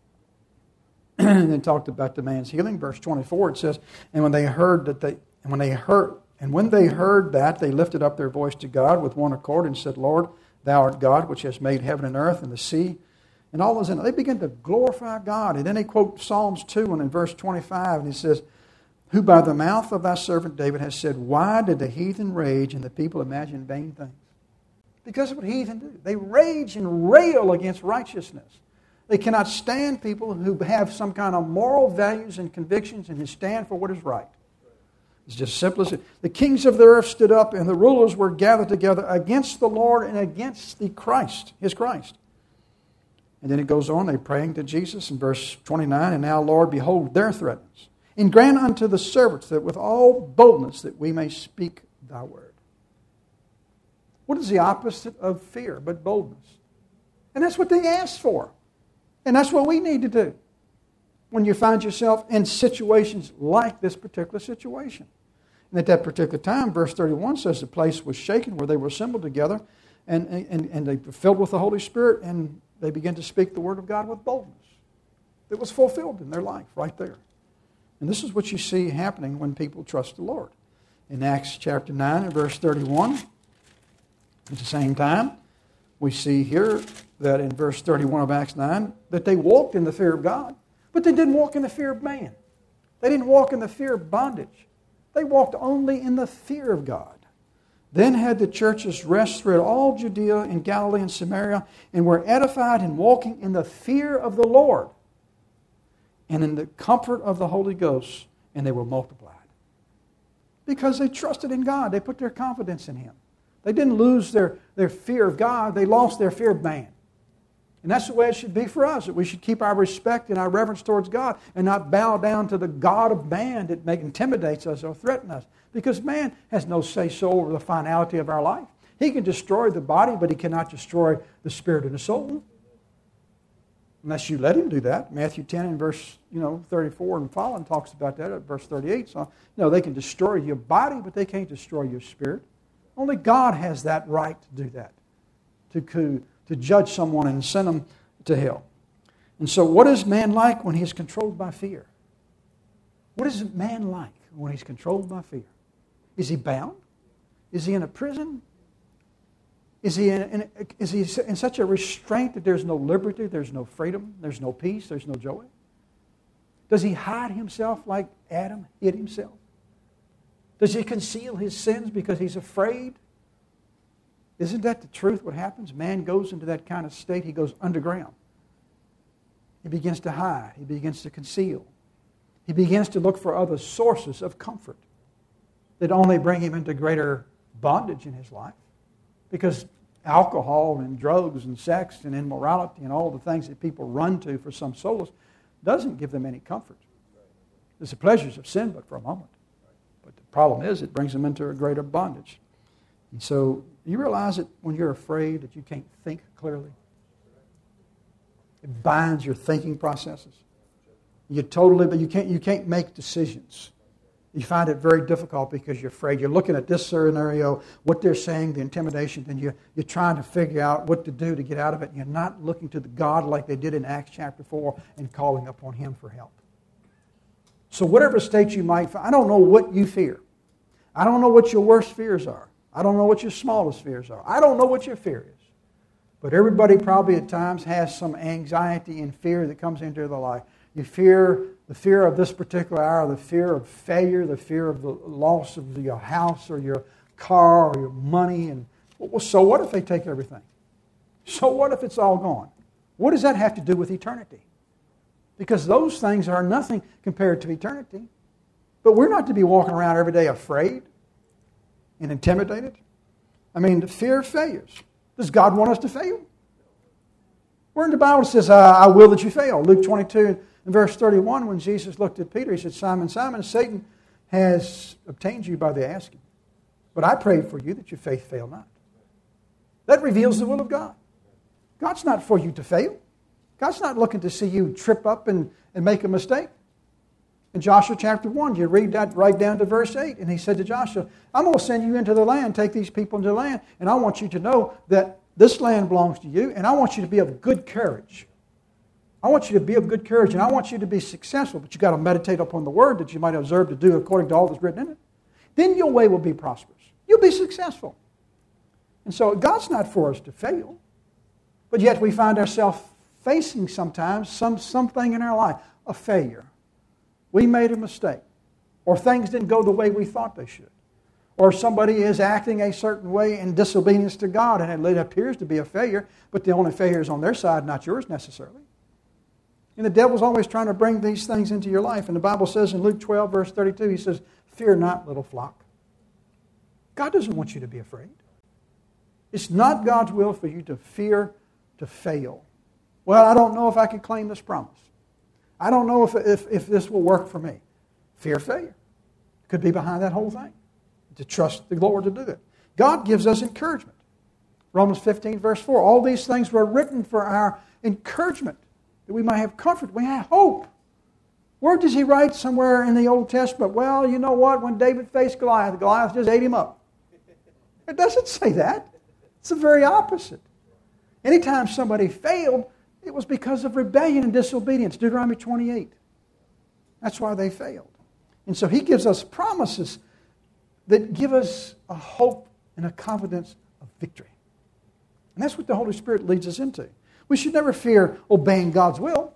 And then talked about the man's healing. Verse twenty-four, it says, and when they heard that they and when they heard and when they heard that, they lifted up their voice to God with one accord and said, Lord, thou art God, which hast made heaven and earth and the sea and all is in it. They begin to glorify God. And then they quote Psalms two and in verse twenty-five, and he says, who by the mouth of thy servant David has said, why did the heathen rage and the people imagine vain things? Because of what heathen do. They rage and rail against righteousness. They cannot stand people who have some kind of moral values and convictions and who stand for what is right. It's just simple as it. The kings of the earth stood up and the rulers were gathered together against the Lord and against the Christ, his Christ. And then it goes on, they praying to Jesus in verse twenty-nine, and now, Lord, behold their threats. And grant unto the servants that with all boldness that we may speak thy word. What is the opposite of fear but boldness? And that's what they asked for. And that's what we need to do when you find yourself in situations like this particular situation. And at that particular time, verse thirty-one says the place was shaken where they were assembled together, and, and, and they were filled with the Holy Spirit, and they began to speak the word of God with boldness. It was fulfilled in their life right there. And this is what you see happening when people trust the Lord. In Acts chapter nine and verse thirty-one, at the same time, we see here that in verse thirty-one of Acts nine, that they walked in the fear of God, but they didn't walk in the fear of man. They didn't walk in the fear of bondage. They walked only in the fear of God. Then had the churches rest throughout all Judea and Galilee and Samaria, and were edified in walking in the fear of the Lord and in the comfort of the Holy Ghost, and they were multiplied. Because they trusted in God. They put their confidence in Him. They didn't lose their, their fear of God. They lost their fear of man. And that's the way it should be for us, that we should keep our respect and our reverence towards God and not bow down to the God of man that may intimidates us or threaten us. Because man has no say-so over the finality of our life. He can destroy the body, but he cannot destroy the spirit and the soul. Unless you let him do that. Matthew ten and verse you know, thirty-four and following talks about that at verse thirty-eight. So, you know, they can destroy your body, but they can't destroy your spirit. Only God has that right to do that. To, to, to judge someone and send them to hell. And so what is man like when he's controlled by fear? What is man like when he's controlled by fear? Is he bound? Is he in a prison? Is he in, in, is he in such a restraint that there's no liberty, there's no freedom, there's no peace, there's no joy? Does he hide himself like Adam hid himself? Does he conceal his sins because he's afraid? Isn't that the truth, what happens? Man goes into that kind of state, he goes underground. He begins to hide, he begins to conceal. He begins to look for other sources of comfort that only bring him into greater bondage in his life. Because alcohol and drugs and sex and immorality and all the things that people run to for some solace doesn't give them any comfort. It's the pleasures of sin, but for a moment. But the problem is it brings them into a greater bondage. And so you realize that when you're afraid that you can't think clearly, it binds your thinking processes. You totally, but you can't, you can't make decisions. You find it very difficult because you're afraid. You're looking at this scenario, what they're saying, the intimidation, and you're, you're trying to figure out what to do to get out of it. And you're not looking to the God like they did in Acts chapter four and calling upon Him for help. So whatever state you might find, I don't know what you fear. I don't know what your worst fears are. I don't know what your smallest fears are. I don't know what your fear is. But everybody probably at times has some anxiety and fear that comes into their life. You fear the fear of this particular hour, the fear of failure, the fear of the loss of your house or your car or your money. And well, so what if they take everything? So what if it's all gone? What does that have to do with eternity? because those things are nothing compared to eternity. But we're not to be walking around every day afraid and intimidated. I mean, the fear of failures. Does God want us to fail? Where in the Bible it says, uh, I will that you fail? Luke twenty-two and verse thirty-one, when Jesus looked at Peter, he said, Simon, Simon, Satan has obtained you by the asking. But I pray for you that your faith fail not. That reveals the will of God. God's not for you to fail. God's not looking to see you trip up and, and make a mistake. In Joshua chapter one, you read that right down to verse eight. And he said to Joshua, I'm going to send you into the land, take these people into the land, and I want you to know that this land belongs to you, and I want you to be of good courage. I want you to be of good courage, and I want you to be successful, but you've got to meditate upon the word that you might observe to do according to all that's written in it. Then your way will be prosperous. You'll be successful. And so God's not for us to fail, but yet we find ourselves facing sometimes some something in our life, a failure. We made a mistake, or things didn't go the way we thought they should, or somebody is acting a certain way in disobedience to God, and it appears to be a failure, but the only failure is on their side, not yours necessarily. And the devil's always trying to bring these things into your life. And the Bible says in Luke twelve, verse thirty-two, he says, fear not, little flock. God doesn't want you to be afraid. It's not God's will for you to fear to fail. Well, I don't know if I can claim this promise. I don't know if, if, if this will work for me. Fear failure could be behind that whole thing. To trust the Lord to do it. God gives us encouragement. Romans fifteen, verse four, all these things were written for our encouragement, that we might have comfort, we have hope. Where does he write somewhere in the Old Testament? Well, you know what? When David faced Goliath, Goliath just ate him up. It doesn't say that. It's the very opposite. Anytime somebody failed, it was because of rebellion and disobedience. Deuteronomy twenty-eight. That's why they failed. And so he gives us promises that give us a hope and a confidence of victory. And that's what the Holy Spirit leads us into. We should never fear obeying God's will.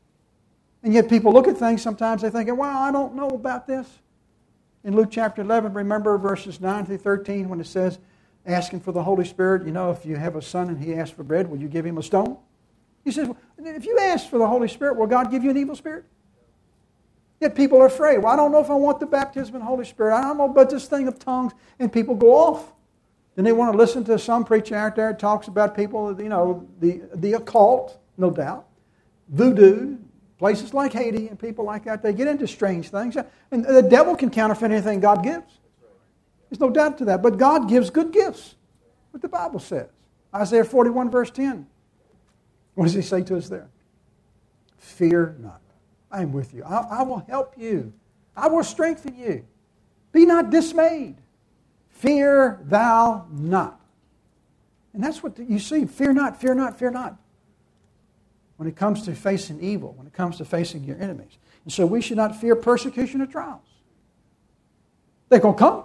And yet people look at things, sometimes they think, well, I don't know about this. In Luke chapter eleven, remember verses nine through thirteen when it says, asking for the Holy Spirit, you know, if you have a son and he asks for bread, will you give him a stone? He says, well, if you ask for the Holy Spirit, will God give you an evil spirit? Yet people are afraid. Well, I don't know if I want the baptism of the Holy Spirit. I don't know about this thing of tongues. And people go off. Then they want to listen to some preacher out there that talks about people, you know, the, the occult, no doubt, voodoo, places like Haiti and people like that. They get into strange things. And the devil can counterfeit anything God gives. There's no doubt to that. But God gives good gifts. What the Bible says. Isaiah forty-one, verse ten. What does he say to us there? Fear not. I am with you. I, I will help you. I will strengthen you. Be not dismayed. Fear thou not. And that's what you see. Fear not, fear not, fear not. When it comes to facing evil, when it comes to facing your enemies. And so we should not fear persecution or trials. They're going to come.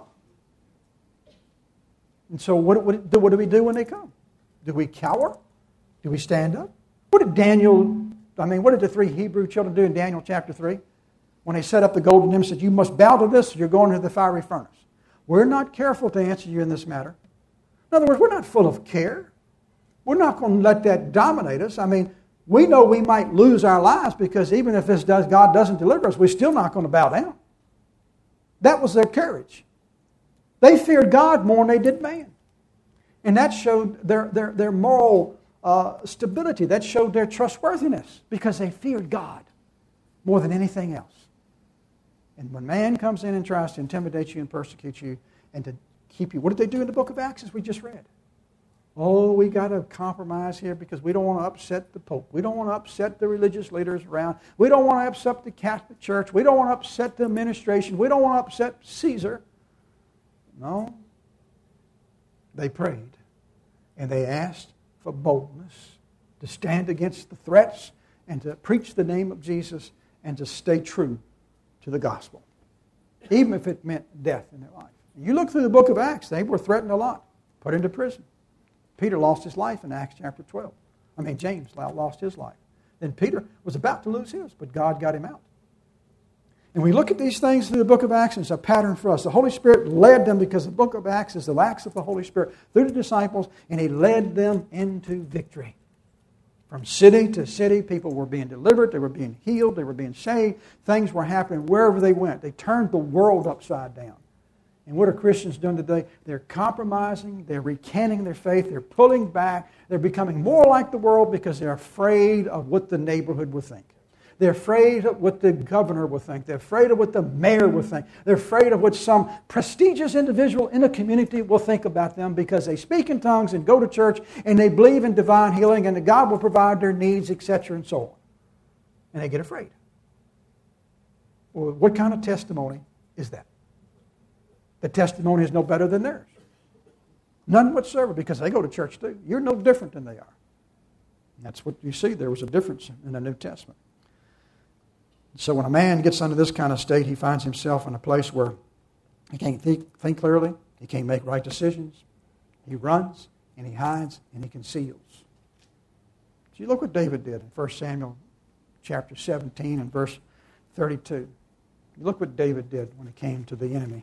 And so what, what, what do we do when they come? Do we cower? Do we stand up? What did Daniel, I mean, what did the three Hebrew children do in Daniel chapter three? When they set up the golden image and said, you must bow to this or you're going to the fiery furnace. We're not careful to answer you in this matter. In other words, we're not full of care. We're not going to let that dominate us. I mean, we know we might lose our lives because even if this does, God doesn't deliver us, we're still not going to bow down. That was their courage. They feared God more than they did man. And that showed their, their, their moral uh, stability. That showed their trustworthiness because they feared God more than anything else. And when man comes in and tries to intimidate you and persecute you and to keep you, what did they do in the book of Acts as we just read? Oh, we got to compromise here because we don't want to upset the Pope. We don't want to upset the religious leaders around. We don't want to upset the Catholic Church. We don't want to upset the administration. We don't want to upset Caesar. No. They prayed and they asked for boldness to stand against the threats and to preach the name of Jesus and to stay true to the gospel, even if it meant death in their life. You look through the book of Acts, they were threatened a lot, put into prison. Peter lost his life in Acts chapter twelve. I mean, James lost his life. Then Peter was about to lose his, but God got him out. And we look at these things through the book of Acts, and it's a pattern for us. The Holy Spirit led them because the book of Acts is the acts of the Holy Spirit through the disciples, and He led them into victory. From city to city, people were being delivered, they were being healed, they were being saved. Things were happening wherever they went. They turned the world upside down. And what are Christians doing today? They're compromising, they're recanting their faith, they're pulling back, they're becoming more like the world because they're afraid of what the neighborhood will think. They're afraid of what the governor will think. They're afraid of what the mayor will think. They're afraid of what some prestigious individual in a community will think about them because they speak in tongues and go to church and they believe in divine healing and that God will provide their needs, et cetera, and so on. And they get afraid. Well, what kind of testimony is that? The testimony is no better than theirs. None whatsoever, because they go to church too. You're no different than they are. And that's what you see. There was a difference in the New Testament. So when a man gets under this kind of state, he finds himself in a place where he can't think, think clearly, he can't make right decisions. He runs, and he hides, and he conceals. So you look what David did in First Samuel chapter seventeen and verse thirty-two. You look what David did when it came to the enemy.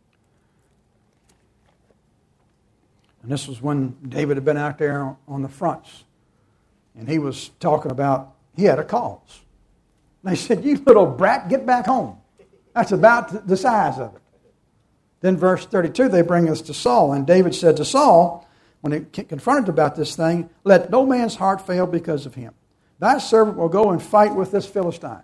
And this was when David had been out there on the fronts. And he was talking about, he had a cause. They said, you little brat, get back home. That's about the size of it. Then verse thirty-two, they bring us to Saul. And David said to Saul, when he confronted about this thing, let no man's heart fail because of him. Thy servant will go and fight with this Philistine.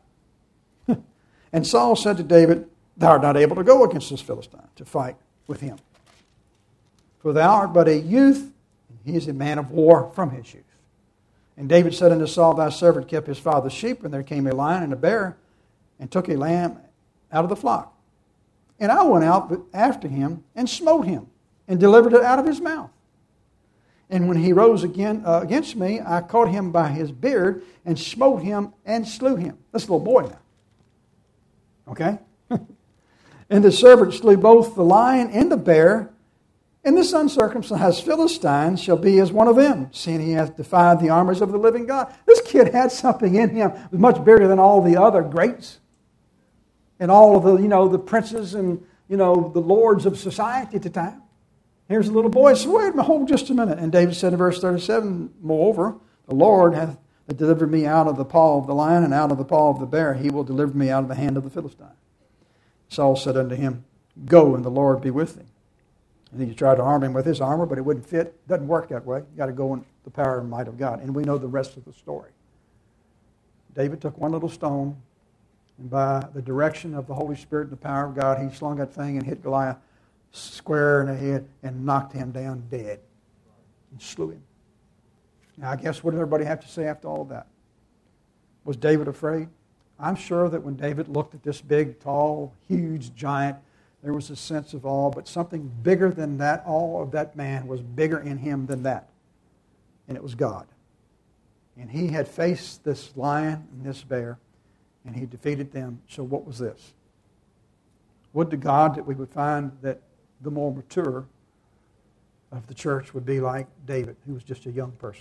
And Saul said to David, thou art not able to go against this Philistine to fight with him. For thou art but a youth, and he is a man of war from his youth. And David said unto Saul, thy servant kept his father's sheep, and there came a lion and a bear, and took a lamb out of the flock. And I went out after him, and smote him, and delivered it out of his mouth. And when he rose again uh, against me, I caught him by his beard, and smote him, and slew him. This little boy now. Okay? And the servant slew both the lion and the bear, and this uncircumcised Philistine shall be as one of them, seeing he hath defied the armies of the living God. This kid had something in him that was much bigger than all the other greats and all of the, you know, the princes and, you know, the lords of society at the time. Here's a little boy. So wait a minute, hold just a minute. And David said in verse thirty-seven, moreover, the Lord hath delivered me out of the paw of the lion and out of the paw of the bear. He will deliver me out of the hand of the Philistine. Saul said unto him, go, and the Lord be with thee. And he tried to arm him with his armor, but it wouldn't fit. It doesn't work that way. You've got to go in the power and might of God. And we know the rest of the story. David took one little stone, and by the direction of the Holy Spirit and the power of God, he slung that thing and hit Goliath square in the head and knocked him down dead and slew him. Now, I guess what did everybody have to say after all of that? Was David afraid? I'm sure that when David looked at this big, tall, huge giant, there was a sense of awe, but something bigger than that, awe of that man was bigger in him than that. And it was God. And he had faced this lion and this bear, and he defeated them. So what was this? Would to God that we would find that the more mature of the church would be like David, who was just a young person.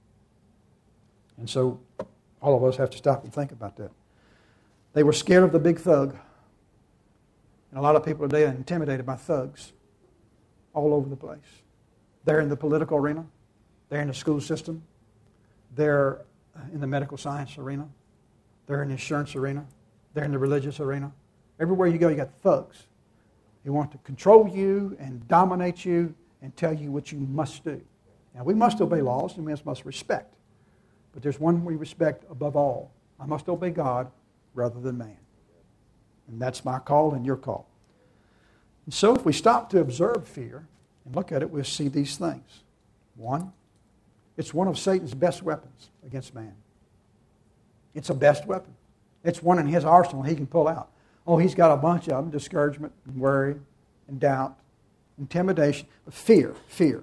And so all of us have to stop and think about that. They were scared of the big thug. And a lot of people today are intimidated by thugs all over the place. They're in the political arena. They're in the school system. They're in the medical science arena. They're in the insurance arena. They're in the religious arena. Everywhere you go, you got thugs. They want to control you and dominate you and tell you what you must do. Now, we must obey laws and we must respect. But there's one we respect above all. I must obey God rather than man. And that's my call and your call. And so if we stop to observe fear and look at it, we'll see these things. One, it's one of Satan's best weapons against man. It's a best weapon. It's one in his arsenal he can pull out. Oh, he's got a bunch of them, discouragement, and worry, and doubt, intimidation, but fear, fear.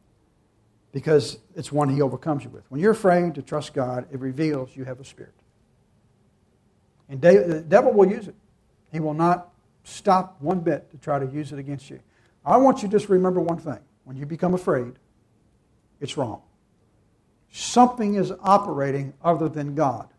Because it's one he overcomes you with. When you're afraid to trust God, it reveals you have a spirit. And the devil will use it. He will not stop one bit to try to use it against you. I want you to just remember one thing. When you become afraid, it's wrong. Something is operating other than God.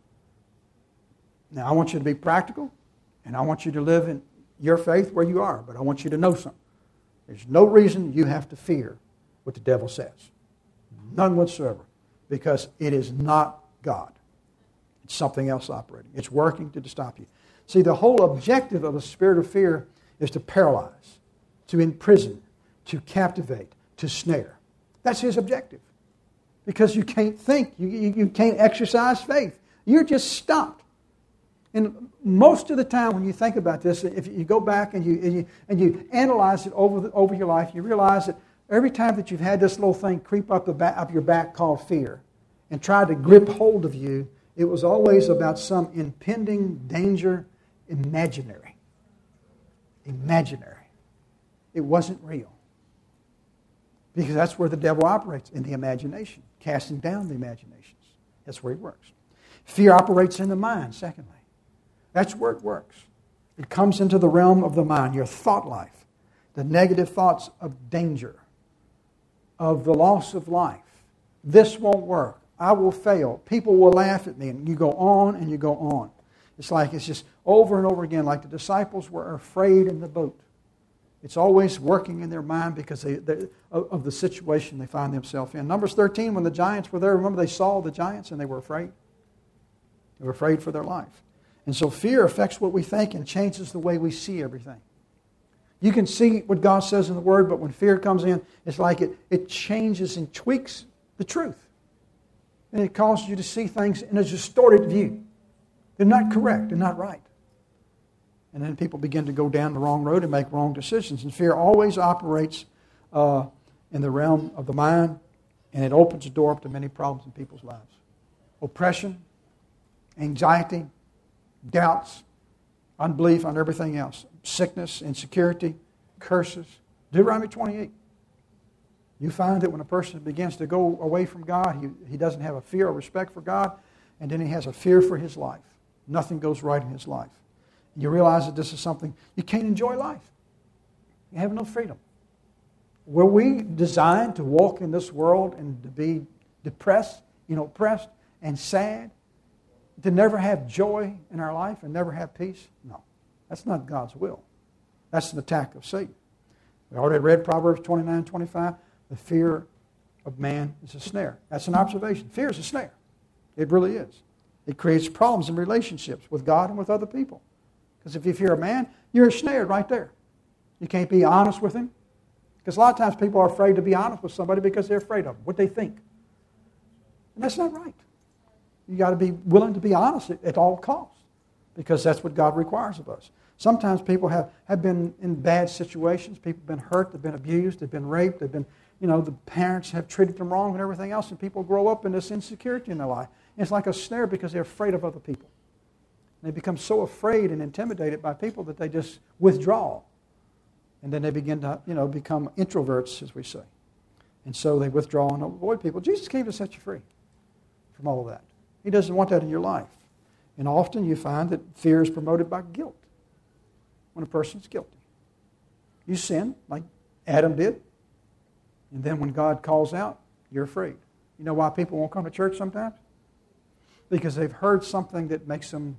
Now, I want you to be practical, and I want you to live in your faith where you are, but I want you to know something. There's no reason you have to fear what the devil says. None whatsoever. because it is not God. It's something else operating. It's working to stop you. See, the whole objective of the spirit of fear is to paralyze, to imprison, to captivate, to snare. That's his objective. Because you can't think. You, you, you can't exercise faith. You're just stopped. And most of the time when you think about this, if you go back and you and you, and you analyze it over the, over your life, you realize that every time that you've had this little thing creep up, the back, up your back called fear and try to grip hold of you, it was always about some impending danger, imaginary. Imaginary. It wasn't real. Because that's where the devil operates, in the imagination, casting down the imaginations. That's where he works. Fear operates in the mind, secondly. That's where it works. It comes into the realm of the mind, your thought life, the negative thoughts of danger, of the loss of life. This won't work. I will fail. People will laugh at me. And you go on and you go on. It's like it's just over and over again, like the disciples were afraid in the boat. It's always working in their mind because they, they, of, of the situation they find themselves in. Numbers thirteen, when the giants were there, remember they saw the giants and they were afraid. They were afraid for their life. And so fear affects what we think and changes the way we see everything. You can see what God says in the Word, but when fear comes in, it's like it, it changes and tweaks the truth. And it causes you to see things in a distorted view. They're not correct. They're not right. And then people begin to go down the wrong road and make wrong decisions. And fear always operates uh, in the realm of the mind, and it opens the door up to many problems in people's lives. Oppression, anxiety, doubts, unbelief, and everything else. Sickness, insecurity, curses. Deuteronomy twenty-eight. You find that when a person begins to go away from God, he, he doesn't have a fear or respect for God, and then he has a fear for his life. Nothing goes right in his life. You realize that this is something, you can't enjoy life. You have no freedom. Were we designed to walk in this world and to be depressed, you know, oppressed and sad? To never have joy in our life and never have peace? No. That's not God's will. That's an attack of Satan. We already read Proverbs twenty-nine, twenty-five. The fear of man is a snare. That's an observation. Fear is a snare. It really is. It creates problems in relationships with God and with other people. Because if you fear a man, you're snared right there. You can't be honest with him. Because a lot of times people are afraid to be honest with somebody because they're afraid of them, what they think. And that's not right. You've got to be willing to be honest at, at all costs, because that's what God requires of us. Sometimes people have, have been in bad situations. People have been hurt. They've been abused. They've been raped. They've been, you know, the parents have treated them wrong and everything else, and people grow up in this insecurity in their life. And it's like a snare because they're afraid of other people. They become so afraid and intimidated by people that they just withdraw. And then they begin to, you know, become introverts, as we say. And so they withdraw and avoid people. Jesus came to set you free from all of that. He doesn't want that in your life. And often you find that fear is promoted by guilt when a person's guilty. You sin, like Adam did. And then when God calls out, you're afraid. You know why people won't come to church sometimes? Because they've heard something that makes them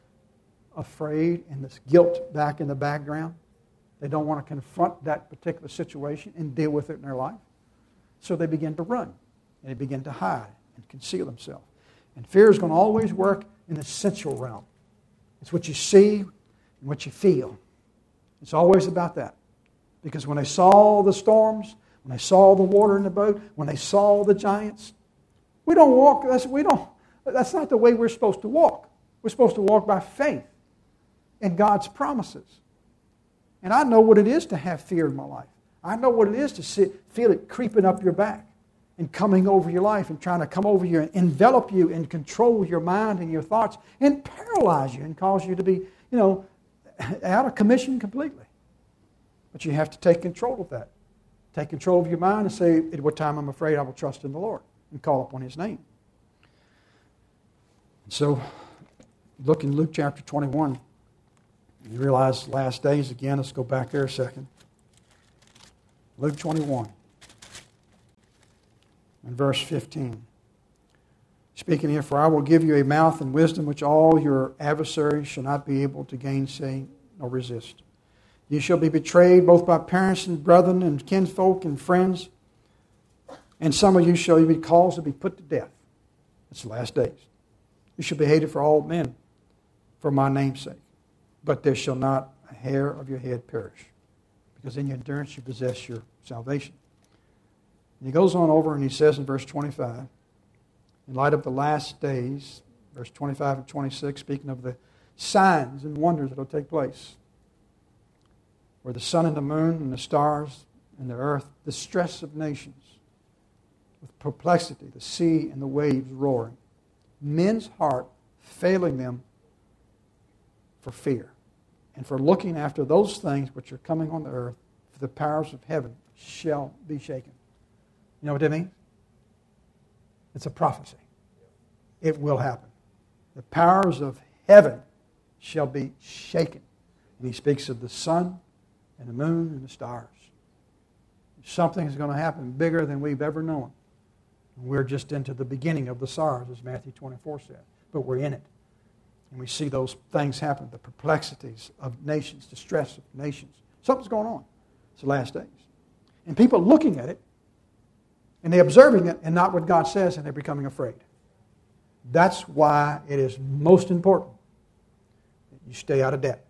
afraid, and this guilt back in the background. They don't want to confront that particular situation and deal with it in their life. So they begin to run, and they begin to hide and conceal themselves. And fear is going to always work in the sensual realm. It's what you see and what you feel. It's always about that. Because when they saw the storms, when they saw the water in the boat, when they saw the giants, we don't walk, that's, we don't, that's not the way we're supposed to walk. We're supposed to walk by faith in God's promises. And I know what it is to have fear in my life. I know what it is to sit, feel it creeping up your back and coming over your life and trying to come over you and envelop you and control your mind and your thoughts and paralyze you and cause you to be, you know, out of commission completely. But you have to take control of that. Take control of your mind and say, at what time I'm afraid, I will trust in the Lord and call upon His name. So, look in Luke chapter twenty-one. You realize last days again. Let's go back there a second. Luke twenty-one and verse fifteen. Speaking here, for I will give you a mouth and wisdom which all your adversaries shall not be able to gainsay nor resist. You shall be betrayed both by parents and brethren and kinsfolk and friends, and some of you shall be caused to be put to death. It's the last days. You shall be hated for all men for my name's sake. But there shall not a hair of your head perish, because in your endurance you possess your salvation. And he goes on over and he says in verse twenty-five, in light of the last days, verse twenty-five and twenty-six, speaking of the signs and wonders that will take place, where the sun and the moon and the stars and the earth, the stress of nations, with perplexity, the sea and the waves roaring, men's heart failing them for fear, and for looking after those things which are coming on the earth, for the powers of heaven shall be shaken. You know what that means? It's a prophecy. It will happen. The powers of heaven shall be shaken. And he speaks of the sun and the moon and the stars. Something is going to happen bigger than we've ever known. We're just into the beginning of the SARS, as Matthew twenty-four said. But we're in it. And we see those things happen, the perplexities of nations, the stress of nations. Something's going on. It's the last days. And people are looking at it, and they're observing it, and not what God says, and they're becoming afraid. That's why it is most important that you stay out of debt.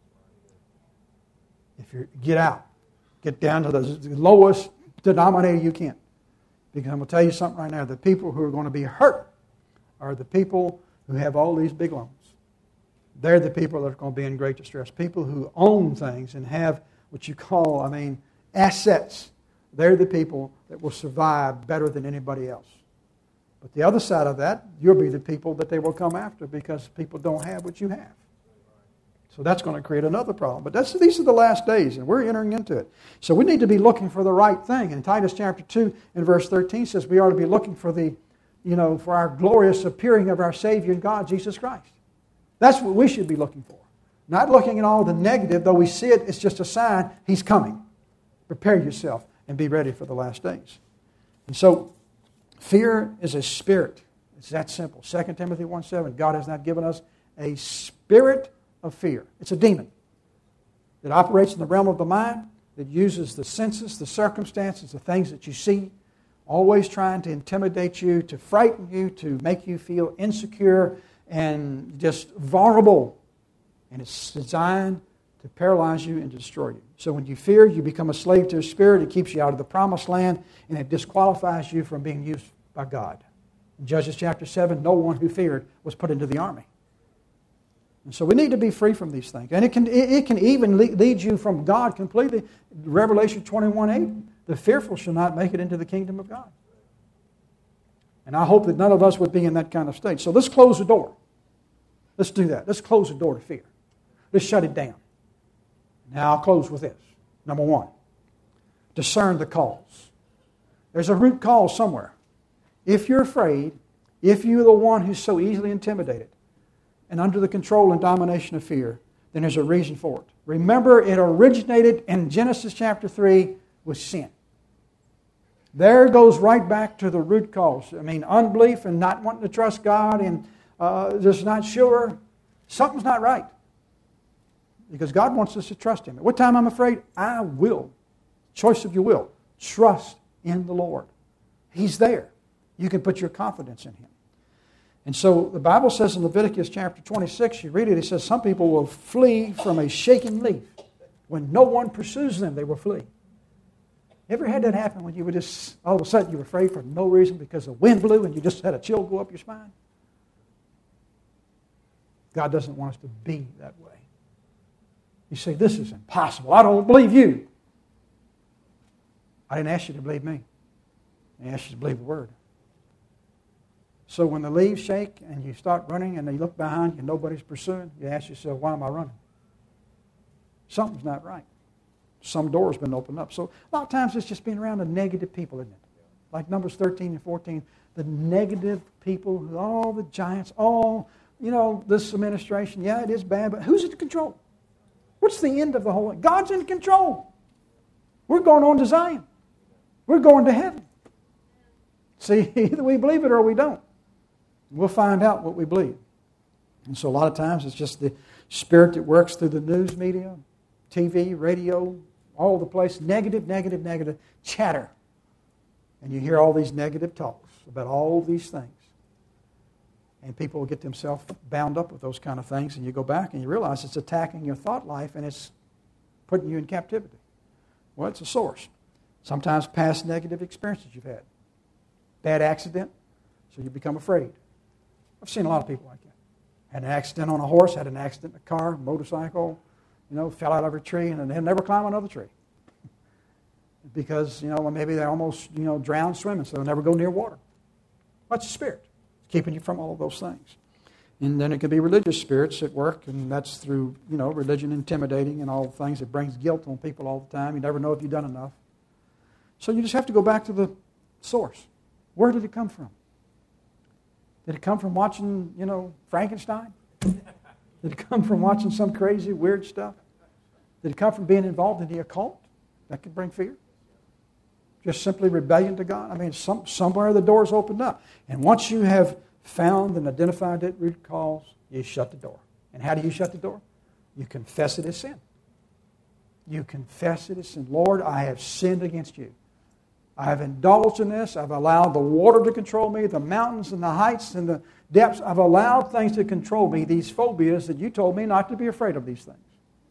If you get out, get down to the lowest denominator you can. Because I'm going to tell you something right now. The people who are going to be hurt are the people who have all these big loans. They're the people that are going to be in great distress. People who own things and have what you call, I mean, assets. They're the people that will survive better than anybody else. But the other side of that, you'll be the people that they will come after because people don't have what you have. So that's going to create another problem. But that's, these are the last days, and we're entering into it. So we need to be looking for the right thing. And Titus chapter two and verse thirteen says we are to be looking for the, you know, for our glorious appearing of our Savior and God, Jesus Christ. That's what we should be looking for. Not looking at all the negative, though we see it, it's just a sign He's coming. Prepare yourself and be ready for the last days. And so, fear is a spirit. It's that simple. Second Timothy one seven, God has not given us a spirit of fear. It's a demon that operates in the realm of the mind, that uses the senses, the circumstances, the things that you see, always trying to intimidate you, to frighten you, to make you feel insecure and just vulnerable. And it's designed to paralyze you and destroy you. So when you fear, you become a slave to a spirit. It keeps you out of the promised land, and it disqualifies you from being used by God. In Judges chapter seven, no one who feared was put into the army. And so we need to be free from these things. And it can, it can even lead you from God completely. Revelation twenty-one eight, the fearful shall not make it into the kingdom of God. And I hope that none of us would be in that kind of state. So let's close the door. Let's do that. Let's close the door to fear. Let's shut it down. Now I'll close with this. Number one, discern the cause. There's a root cause somewhere. If you're afraid, if you're the one who's so easily intimidated and under the control and domination of fear, then there's a reason for it. Remember, it originated in Genesis chapter three with sin. There goes right back to the root cause. I mean, unbelief and not wanting to trust God and uh, just not sure. Something's not right. Because God wants us to trust Him. At what time I'm afraid? I will. Choice of your will. Trust in the Lord. He's there. You can put your confidence in Him. And so the Bible says in Leviticus chapter twenty-six, you read it, it says some people will flee from a shaken leaf. When no one pursues them, they will flee. Ever had that happen when you were just, all of a sudden you were afraid for no reason because the wind blew and you just had a chill go up your spine? God doesn't want us to be that way. You say, this is impossible. I don't believe you. I didn't ask you to believe me. I asked you to believe the Word. So when the leaves shake and you start running and you look behind you and nobody's pursuing, you ask yourself, why am I running? Something's not right. Some door's been opened up. So a lot of times it's just being around the negative people, isn't it? Like Numbers thirteen and fourteen, the negative people, all the giants, all, you know, this administration, yeah, it is bad, but who's in control? What's the end of the whole thing? God's in control. We're going on to Zion. We're going to heaven. See, either we believe it or we don't. We'll find out what we believe. And so a lot of times it's just the spirit that works through the news media, T V, radio, all over the place, negative, negative, negative chatter. And you hear all these negative talks about all these things. And people will get themselves bound up with those kind of things, and you go back and you realize it's attacking your thought life and it's putting you in captivity. Well, it's a source. Sometimes past negative experiences you've had. Bad accident, so you become afraid. I've seen a lot of people like that. Had an accident on a horse, had an accident in a car, motorcycle, you know, fell out of a tree, and they'll never climb another tree. Because, you know, maybe they almost, you know, drowned swimming, so they'll never go near water. What's the spirit? It's keeping you from all of those things. And then it could be religious spirits at work, and that's through, you know, religion intimidating and all the things. It brings guilt on people all the time. You never know if you've done enough. So you just have to go back to the source. Where did it come from? Did it come from watching, you know, Frankenstein? Did it come from watching some crazy, weird stuff? Did it come from being involved in the occult? That could bring fear. Just simply rebellion to God. I mean, some, somewhere the door's opened up. And once you have found and identified that root cause, you shut the door. And how do you shut the door? You confess it as sin. You confess it as sin. Lord, I have sinned against you. I have indulged in this. I've allowed the water to control me, the mountains and the heights and the depths. I've allowed things to control me, these phobias that you told me not to be afraid of these things.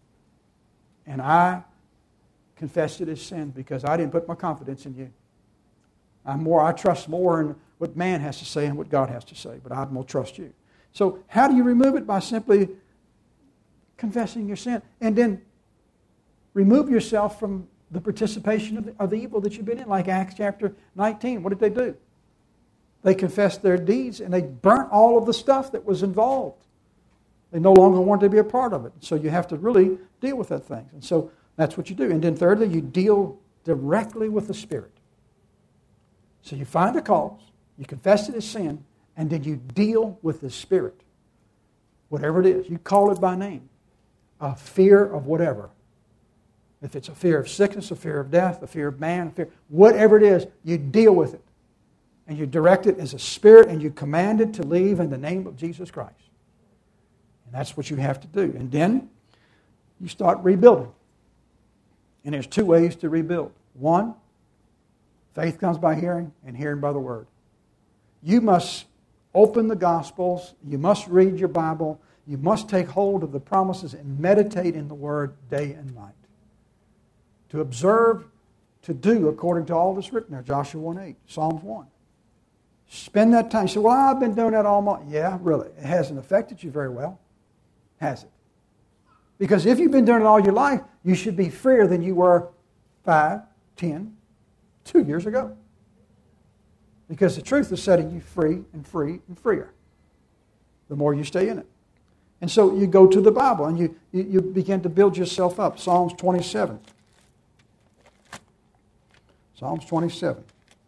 And I confessed it as sin because I didn't put my confidence in you. I'm more, I trust more in what man has to say and what God has to say, but I'm going to trust you. So how do you remove it? By simply confessing your sin. And then remove yourself from the participation of the, of the evil that you've been in. Like Acts chapter nineteen. What did they do? They confessed their deeds and they burnt all of the stuff that was involved. They no longer wanted to be a part of it. So you have to really deal with that thing. And so that's what you do. And then thirdly, you deal directly with the Spirit. So you find the cause, you confess it as sin, and then you deal with the Spirit. Whatever it is, you call it by name. A fear of whatever. If it's a fear of sickness, a fear of death, a fear of man, a fear, whatever it is, you deal with it. And you direct it as a spirit and you command it to leave in the name of Jesus Christ. And that's what you have to do. And then you start rebuilding. And there's two ways to rebuild. One, faith comes by hearing and hearing by the Word. You must open the Gospels. You must read your Bible. You must take hold of the promises and meditate in the Word day and night. To observe, to do according to all that's written there. Joshua one eight, Psalms one. Spend that time. You say, well, I've been doing that all my... Yeah, really. It hasn't affected you very well. Has it? Because if you've been doing it all your life, you should be freer than you were five, ten, two years ago. Because the truth is setting you free and free and freer the more you stay in it. And so you go to the Bible and you, you, you begin to build yourself up. Psalms twenty-seven. Psalms twenty-seven.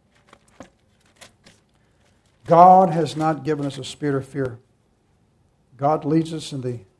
God has not given us a spirit of fear. God leads us in the,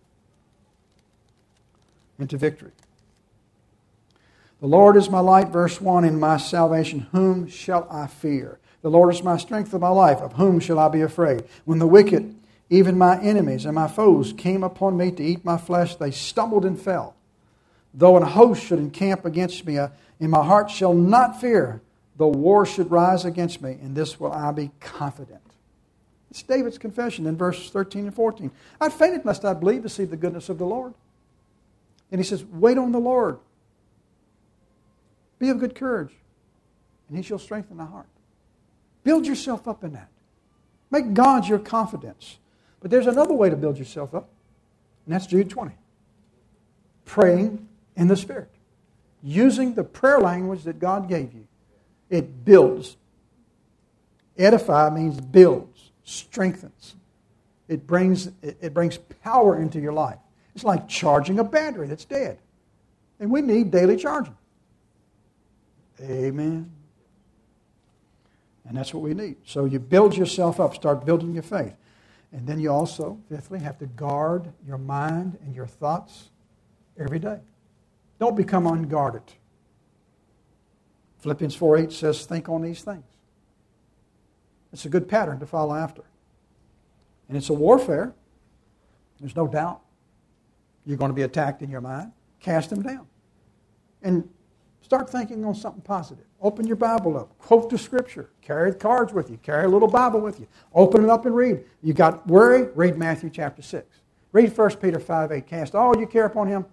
into victory. The Lord is my light, verse one, in my salvation. Whom shall I fear? The Lord is my strength of my life. Of whom shall I be afraid? When the wicked, even my enemies and my foes, came upon me to eat my flesh, they stumbled and fell. Though an host should encamp against me, in my heart shall not fear. Though war should rise against me, in this will I be confident. It's David's confession in verses thirteen and fourteen. I fainted lest I believe to see the goodness of the Lord. And he says, wait on the Lord. Be of good courage, and he shall strengthen thy heart. Build yourself up in that. Make God your confidence. But there's another way to build yourself up, and that's Jude twenty. Praying in the Spirit. Using the prayer language that God gave you. It builds. Edify means builds, strengthens. It brings, it brings power into your life. It's like charging a battery that's dead. And we need daily charging. Amen. And that's what we need. So you build yourself up, start building your faith. And then you also, fifthly, have to guard your mind and your thoughts every day. Don't become unguarded. Philippians four eight says, think on these things. It's a good pattern to follow after. And it's a warfare. There's no doubt. You're going to be attacked in your mind. Cast them down. And start thinking on something positive. Open your Bible up. Quote the Scripture. Carry the cards with you. Carry a little Bible with you. Open it up and read. You got worry? Read Matthew chapter six. Read First Peter five eight. Cast all your care upon Him.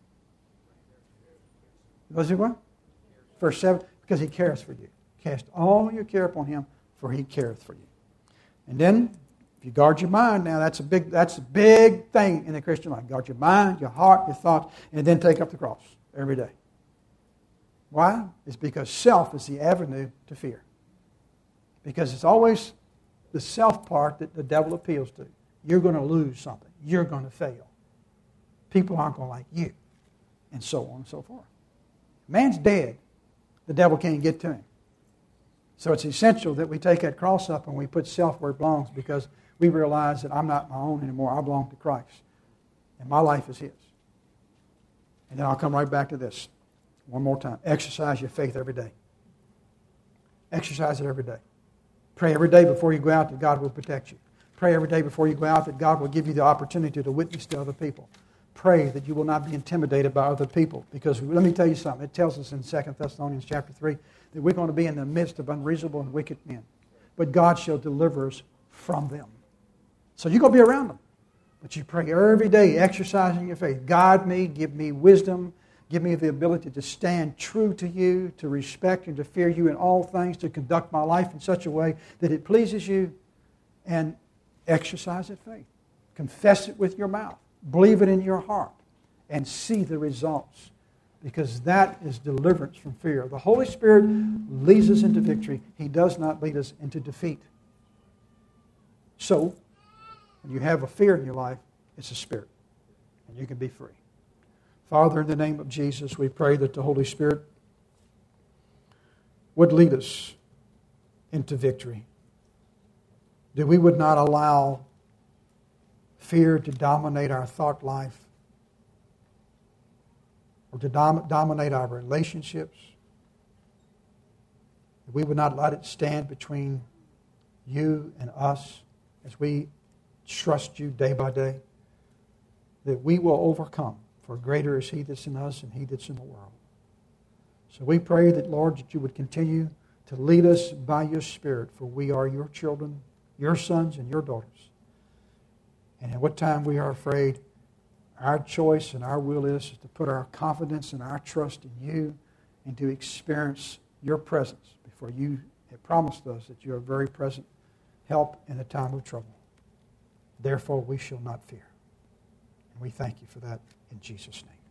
Was it what? Verse seven. Because He cares for you. Cast all your care upon Him, for He careth for you. And then, if you guard your mind, now that's a big that's a big thing in the Christian life. Guard your mind, your heart, your thoughts, and then take up the cross every day. Why? It's because self is the avenue to fear. Because it's always the self part that the devil appeals to. You're going to lose something. You're going to fail. People aren't going to like you. And so on and so forth. Man's dead. The devil can't get to him. So it's essential that we take that cross up and we put self where it belongs, because we realize that I'm not my own anymore. I belong to Christ. And my life is His. And then I'll come right back to this. One more time. Exercise your faith every day. Exercise it every day. Pray every day before you go out that God will protect you. Pray every day before you go out that God will give you the opportunity to witness to other people. Pray that you will not be intimidated by other people. Because let me tell you something. It tells us in Second Thessalonians chapter three that we're going to be in the midst of unreasonable and wicked men. But God shall deliver us from them. So you're going to be around them. But you pray every day, exercising your faith. Guide me, give me wisdom. Give me the ability to stand true to you, to respect and to fear you in all things, to conduct my life in such a way that it pleases you, and exercise that faith. Confess it with your mouth. Believe it in your heart, and see the results, because that is deliverance from fear. The Holy Spirit leads us into victory. He does not lead us into defeat. So, when you have a fear in your life, it's a spirit, and you can be free. Father, in the name of Jesus, we pray that the Holy Spirit would lead us into victory. That we would not allow fear to dominate our thought life, or to dom- dominate our relationships. That we would not let it stand between you and us as we trust you day by day. That we will overcome. For greater is He that's in us and He that's in the world. So we pray that, Lord, that you would continue to lead us by your Spirit, for we are your children, your sons and your daughters. And at what time we are afraid, our choice and our will is to put our confidence and our trust in you and to experience your presence, for you have promised us that you are very present help in a time of trouble. Therefore we shall not fear. And we thank you for that in Jesus' name.